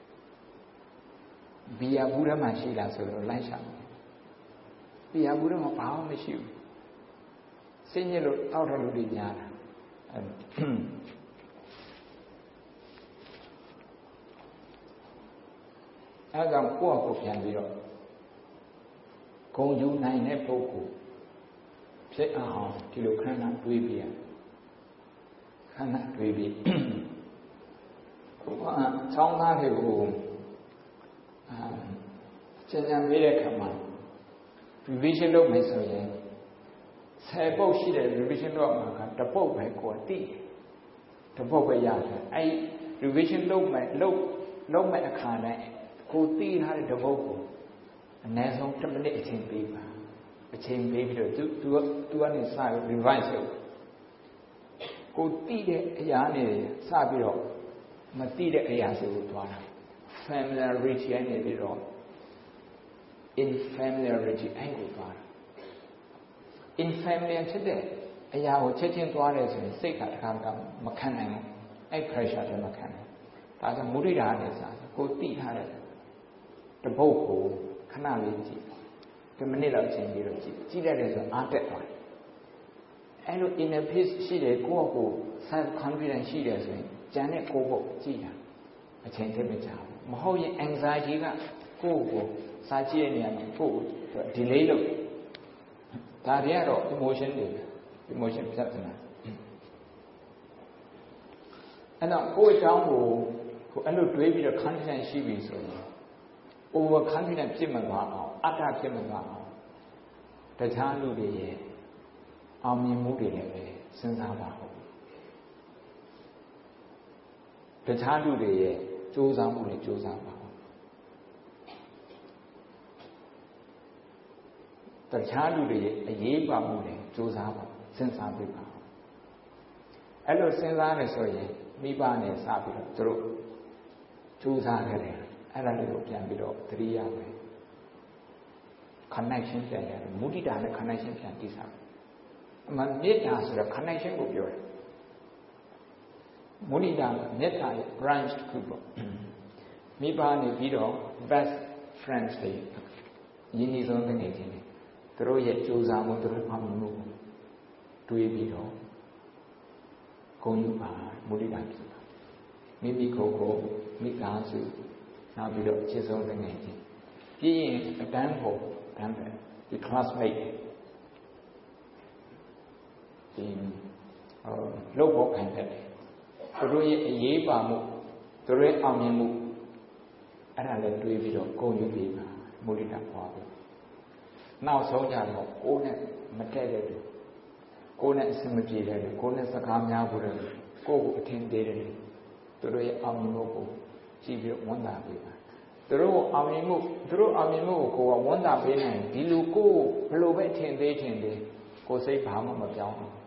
ဘီယာဘူးထဲမှာရှိလားဆိုတော့လိုက်ရှာဘီယာဘူးထဲမှာဘာမှမရှိဘူးစိတ်ညစ်လို့တောက်တဲ့လူတွေများတာအဲဒါကိုယ့်အကိုပြန်ပြီးတော့ဂုဏ်ယူနိုင်တဲ့ပုဂ္ဂိုလ်ဖြစ်အောင်ဒီလိုခန္ဓာတွေးပြရခန္ဓာတွေးပြီးဆောင်းသားတွေကိုကျန်ကျန်ပေးတဲ့ခါမှာ revision လုပ်မယ်ဆိုရင်10ပုတ်ရှိတဲ့ revision လုပ်မှာကတစ်ပုတ်ပဲကိုတိတစ်ပုတ်ပဲရတယ်အဲ့ revision လုပ်မယ်အခါနဲ့ကိုတိထားတဲ့တစ်ပုတ်ကိုအနည်းဆုံး10မိနစ်အချိန်ပေးပါအချိန်ပေးပြီးတော့သူကနေစပြီး revise လုပ်ကိုတိတဲ့အရာနဲ့စပြီးတော့မတိတဲ့အရာဆိုကိုသွားတာ familiarity နဲ့ပြီးတော့ infamiliarity အဲ့ကိုသွားတာ infamiliar ဖြစ်တဲ့အရာကိုချက်ချင်းသွားတယ်ဆိုရင်စိတ်ကတခါမခံနိုင်ဘူးအဲ့ pressure တွေမခံနိုင်ဒါကြောင့်မုဒိတာနဲ့စားကိုတိထားတဲ့တပုတ်ကိုခဏလေးကြည့်10 မိနစ်လောက်ချိန်ပြီးတော့ကြည့်ရတယ်ဆိုအားတက်သွားတယ်အဲ့လို inner peace ရှိတယ်ကိုယ့်ကို self confidence ရှိတယ်ဆိုရင်ကြံတဲ့ကိုယ့်ကိုကြည့်တာအချိန်သိမကြဘူးမဟုတ်ရင် anxiety ကကိုယ့်ကိုစားကြည့်ရနေရမှာကိုယ့်ကို delay လုပ်ဒါတွေကတော့ emotion တွေ emotion ပြဿနာအဲ့တော့ကိုယ့်အကြောင်းကိုအဲ့လိုတွေးပြီးတော့ confidence ရှိပြီဆိုရင် over confidence ဖြစ်မှာပါအောင်အတ္တဖြစ်မှာပါအောင်တခြားလူတွေရဲ့အောင်မြင်မှုတွေလည်းပဲစဉ်းစားပါဦးတခြားလူတွေရဲ့ကြိုးစားမှုတွေကြိုးစားပါဦးတခြားလူတွေရဲ့အရေးပါမှုတွေကြိုးစားပါစဉ်းစားပြပါအဲ့လိုစဉ်းစားနေဆိုရင်မိဘနဲ့စပြီးတော့သူတို့ကြိုးစားခဲ့တယ်အဲ့ဒါလေးကိုပြန်ပြီးတော့သတိရမယ် connection ပြန်ရတယ်မုဒိတာနဲ့ connection ပြန်တည်ဆောက်အမှန်မေတ္တာဆိုတော့ connection ကိုပြောတယ်မုဒိတာမေတ္တာရဲ့ branch တစ်ခုပေါ့မိဘနေပြီးတော့ best friends တွေရင်းနှီးဆုံးတဲ့နေချင်းတွေသူတို့ရဲ့ကြိုးစားမှုသူတို့အောင်မှုကိုတွေးပြီးတော့ဂုဏ်ယူပါမုဒိတာဖြစ်ပါမိမိကိုယ်ကိုမိသားစုနောက်ပြီးတော့ချစ်ဆုံးတဲ့နေချင်းပြီးရင်အတန်းဖို့တန်းပဲဒီ classmate ဒီလောက်ဖို့ခံတယ်သူတို့ရဲ့အရေးပါမှုသူတို့ရဲ့အောင်မြင်မှုအဲ့ဒါလည်းတွေးပြီးတော့ဂုဏ်ယူပြီးပါမုဒိတာပွားပြီးနောက်ဆုံးကြတော့ကိုယ်နဲ့မတည့်တဲ့လူကိုယ်နဲ့အဆင်မပြေတဲ့လူကိုယ်နဲ့စကားများဖို့တဲ့လူကိုယ့်ကိုအထင်သေးတယ်လူသူတို့ရဲ့အောင်မြင်မှုကိုကြည့်ပြီးဝန်တာပေးပါသူတို့အောင်မြင်မှုကိုကိုယ်ကဝန်တာပေးနိုင်ဒီလူကိုဘယ်လိုပဲထင်သေးကိုယ်စိတ်ဘာမှမပြောင်းဘူး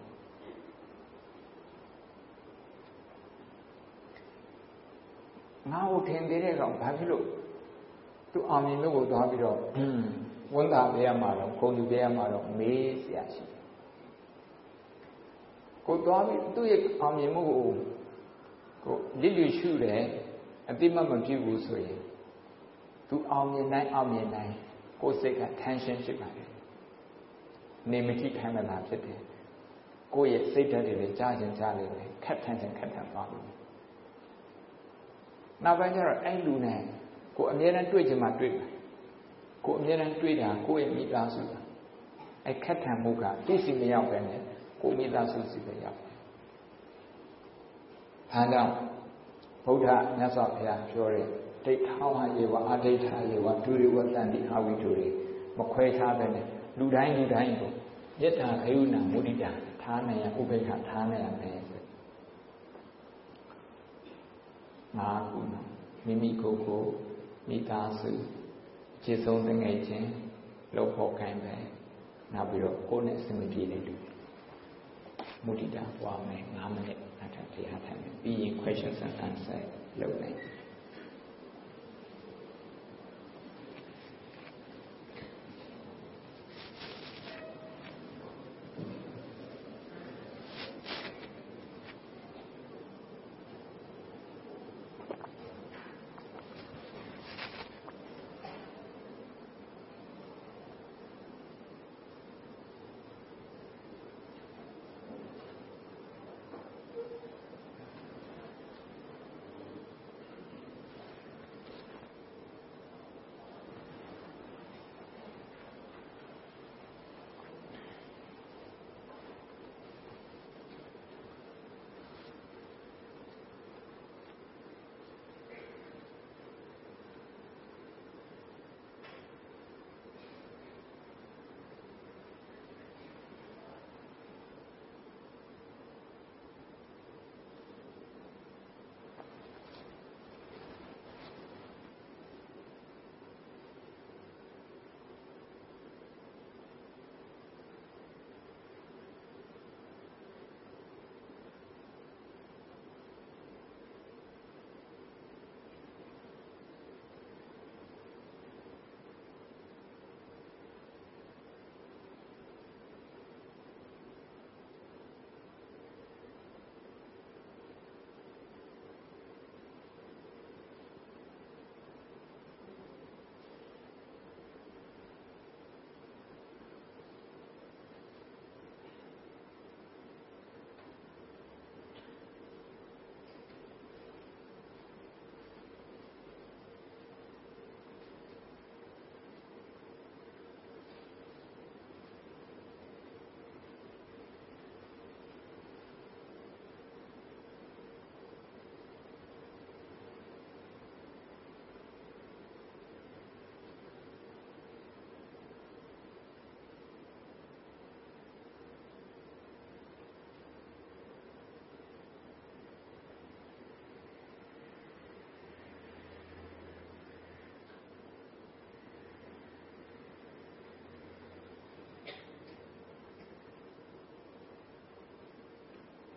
ငါ့ကိုထင်သေးတဲ့ကောင်ဘာဖြစ်လို့သူအောင်မြင်မှုကိုသွားပြီးတော့ဝန်တာပေးရမှာတော့ဂုဏ်ယူပေးရမှာတော့မေးเสียရှိကိုသွားပြီးသူ့ရဲ့အောင်မြင်မှုကိုလစ်လျူရှုတယ်အတိမမပြုဘူးဆိုရင်သူအောင်မြင်တိုင်းကိုယ်စိတ်က tension ဖြစ်ပါတယ်နေမကြည့်ခိုင်းမှလာဖြစ်တယ်ကိုယ့်ရဲ့စိတ်ဓာတ်တွေလည်းကြားခြင်းကြားလိမ့်မယ်ခက်ထန်သွားပြီနောက်ပိုင်းကျတော့အဲ့လူနဲ့ကိုယ်အမြဲတမ်းတွေ့ချင်မှတွေ့မယ်ကိုယ်အမြဲတမ်းတွေ့တာကိုယ့်ရဲ့မိသားစုအဲ့ခက်ထန်မှုကသူ့စီမရောက်ပဲနဲ့ကိုယ်မိသားစုစီပဲရောက်တယ်ဒါကြောင့်ဗုဒ္ဓမြတ်စွာဘုရားပြောတဲ့ဒိဋ္ဌောဟယေဝအဒိဋ္ဌယေဝဒုရိဝတန္တိအဝိဒုရိမခွဲခြားပဲနဲ့လူတိုင်းကိုမေတ္တာကရုဏာမုဒိတာထားနိုင်ရဥပေက္ခထားနိုင်ရမယ်ဆိုငါကုမိမိကိုယ်ကိုမိသားစုခြေဆုံးတငယ်ချင်းလောက်ဖို့ခိုင်းပဲနောက်ပြီးတော့ကိုယ်နဲ့စင်မပြေတဲ့လူမုဒိတာပွားမယ်9မိနစ်အထက်တရားထိုင်ပြီးရင် questions and answer လုပ်နိုင်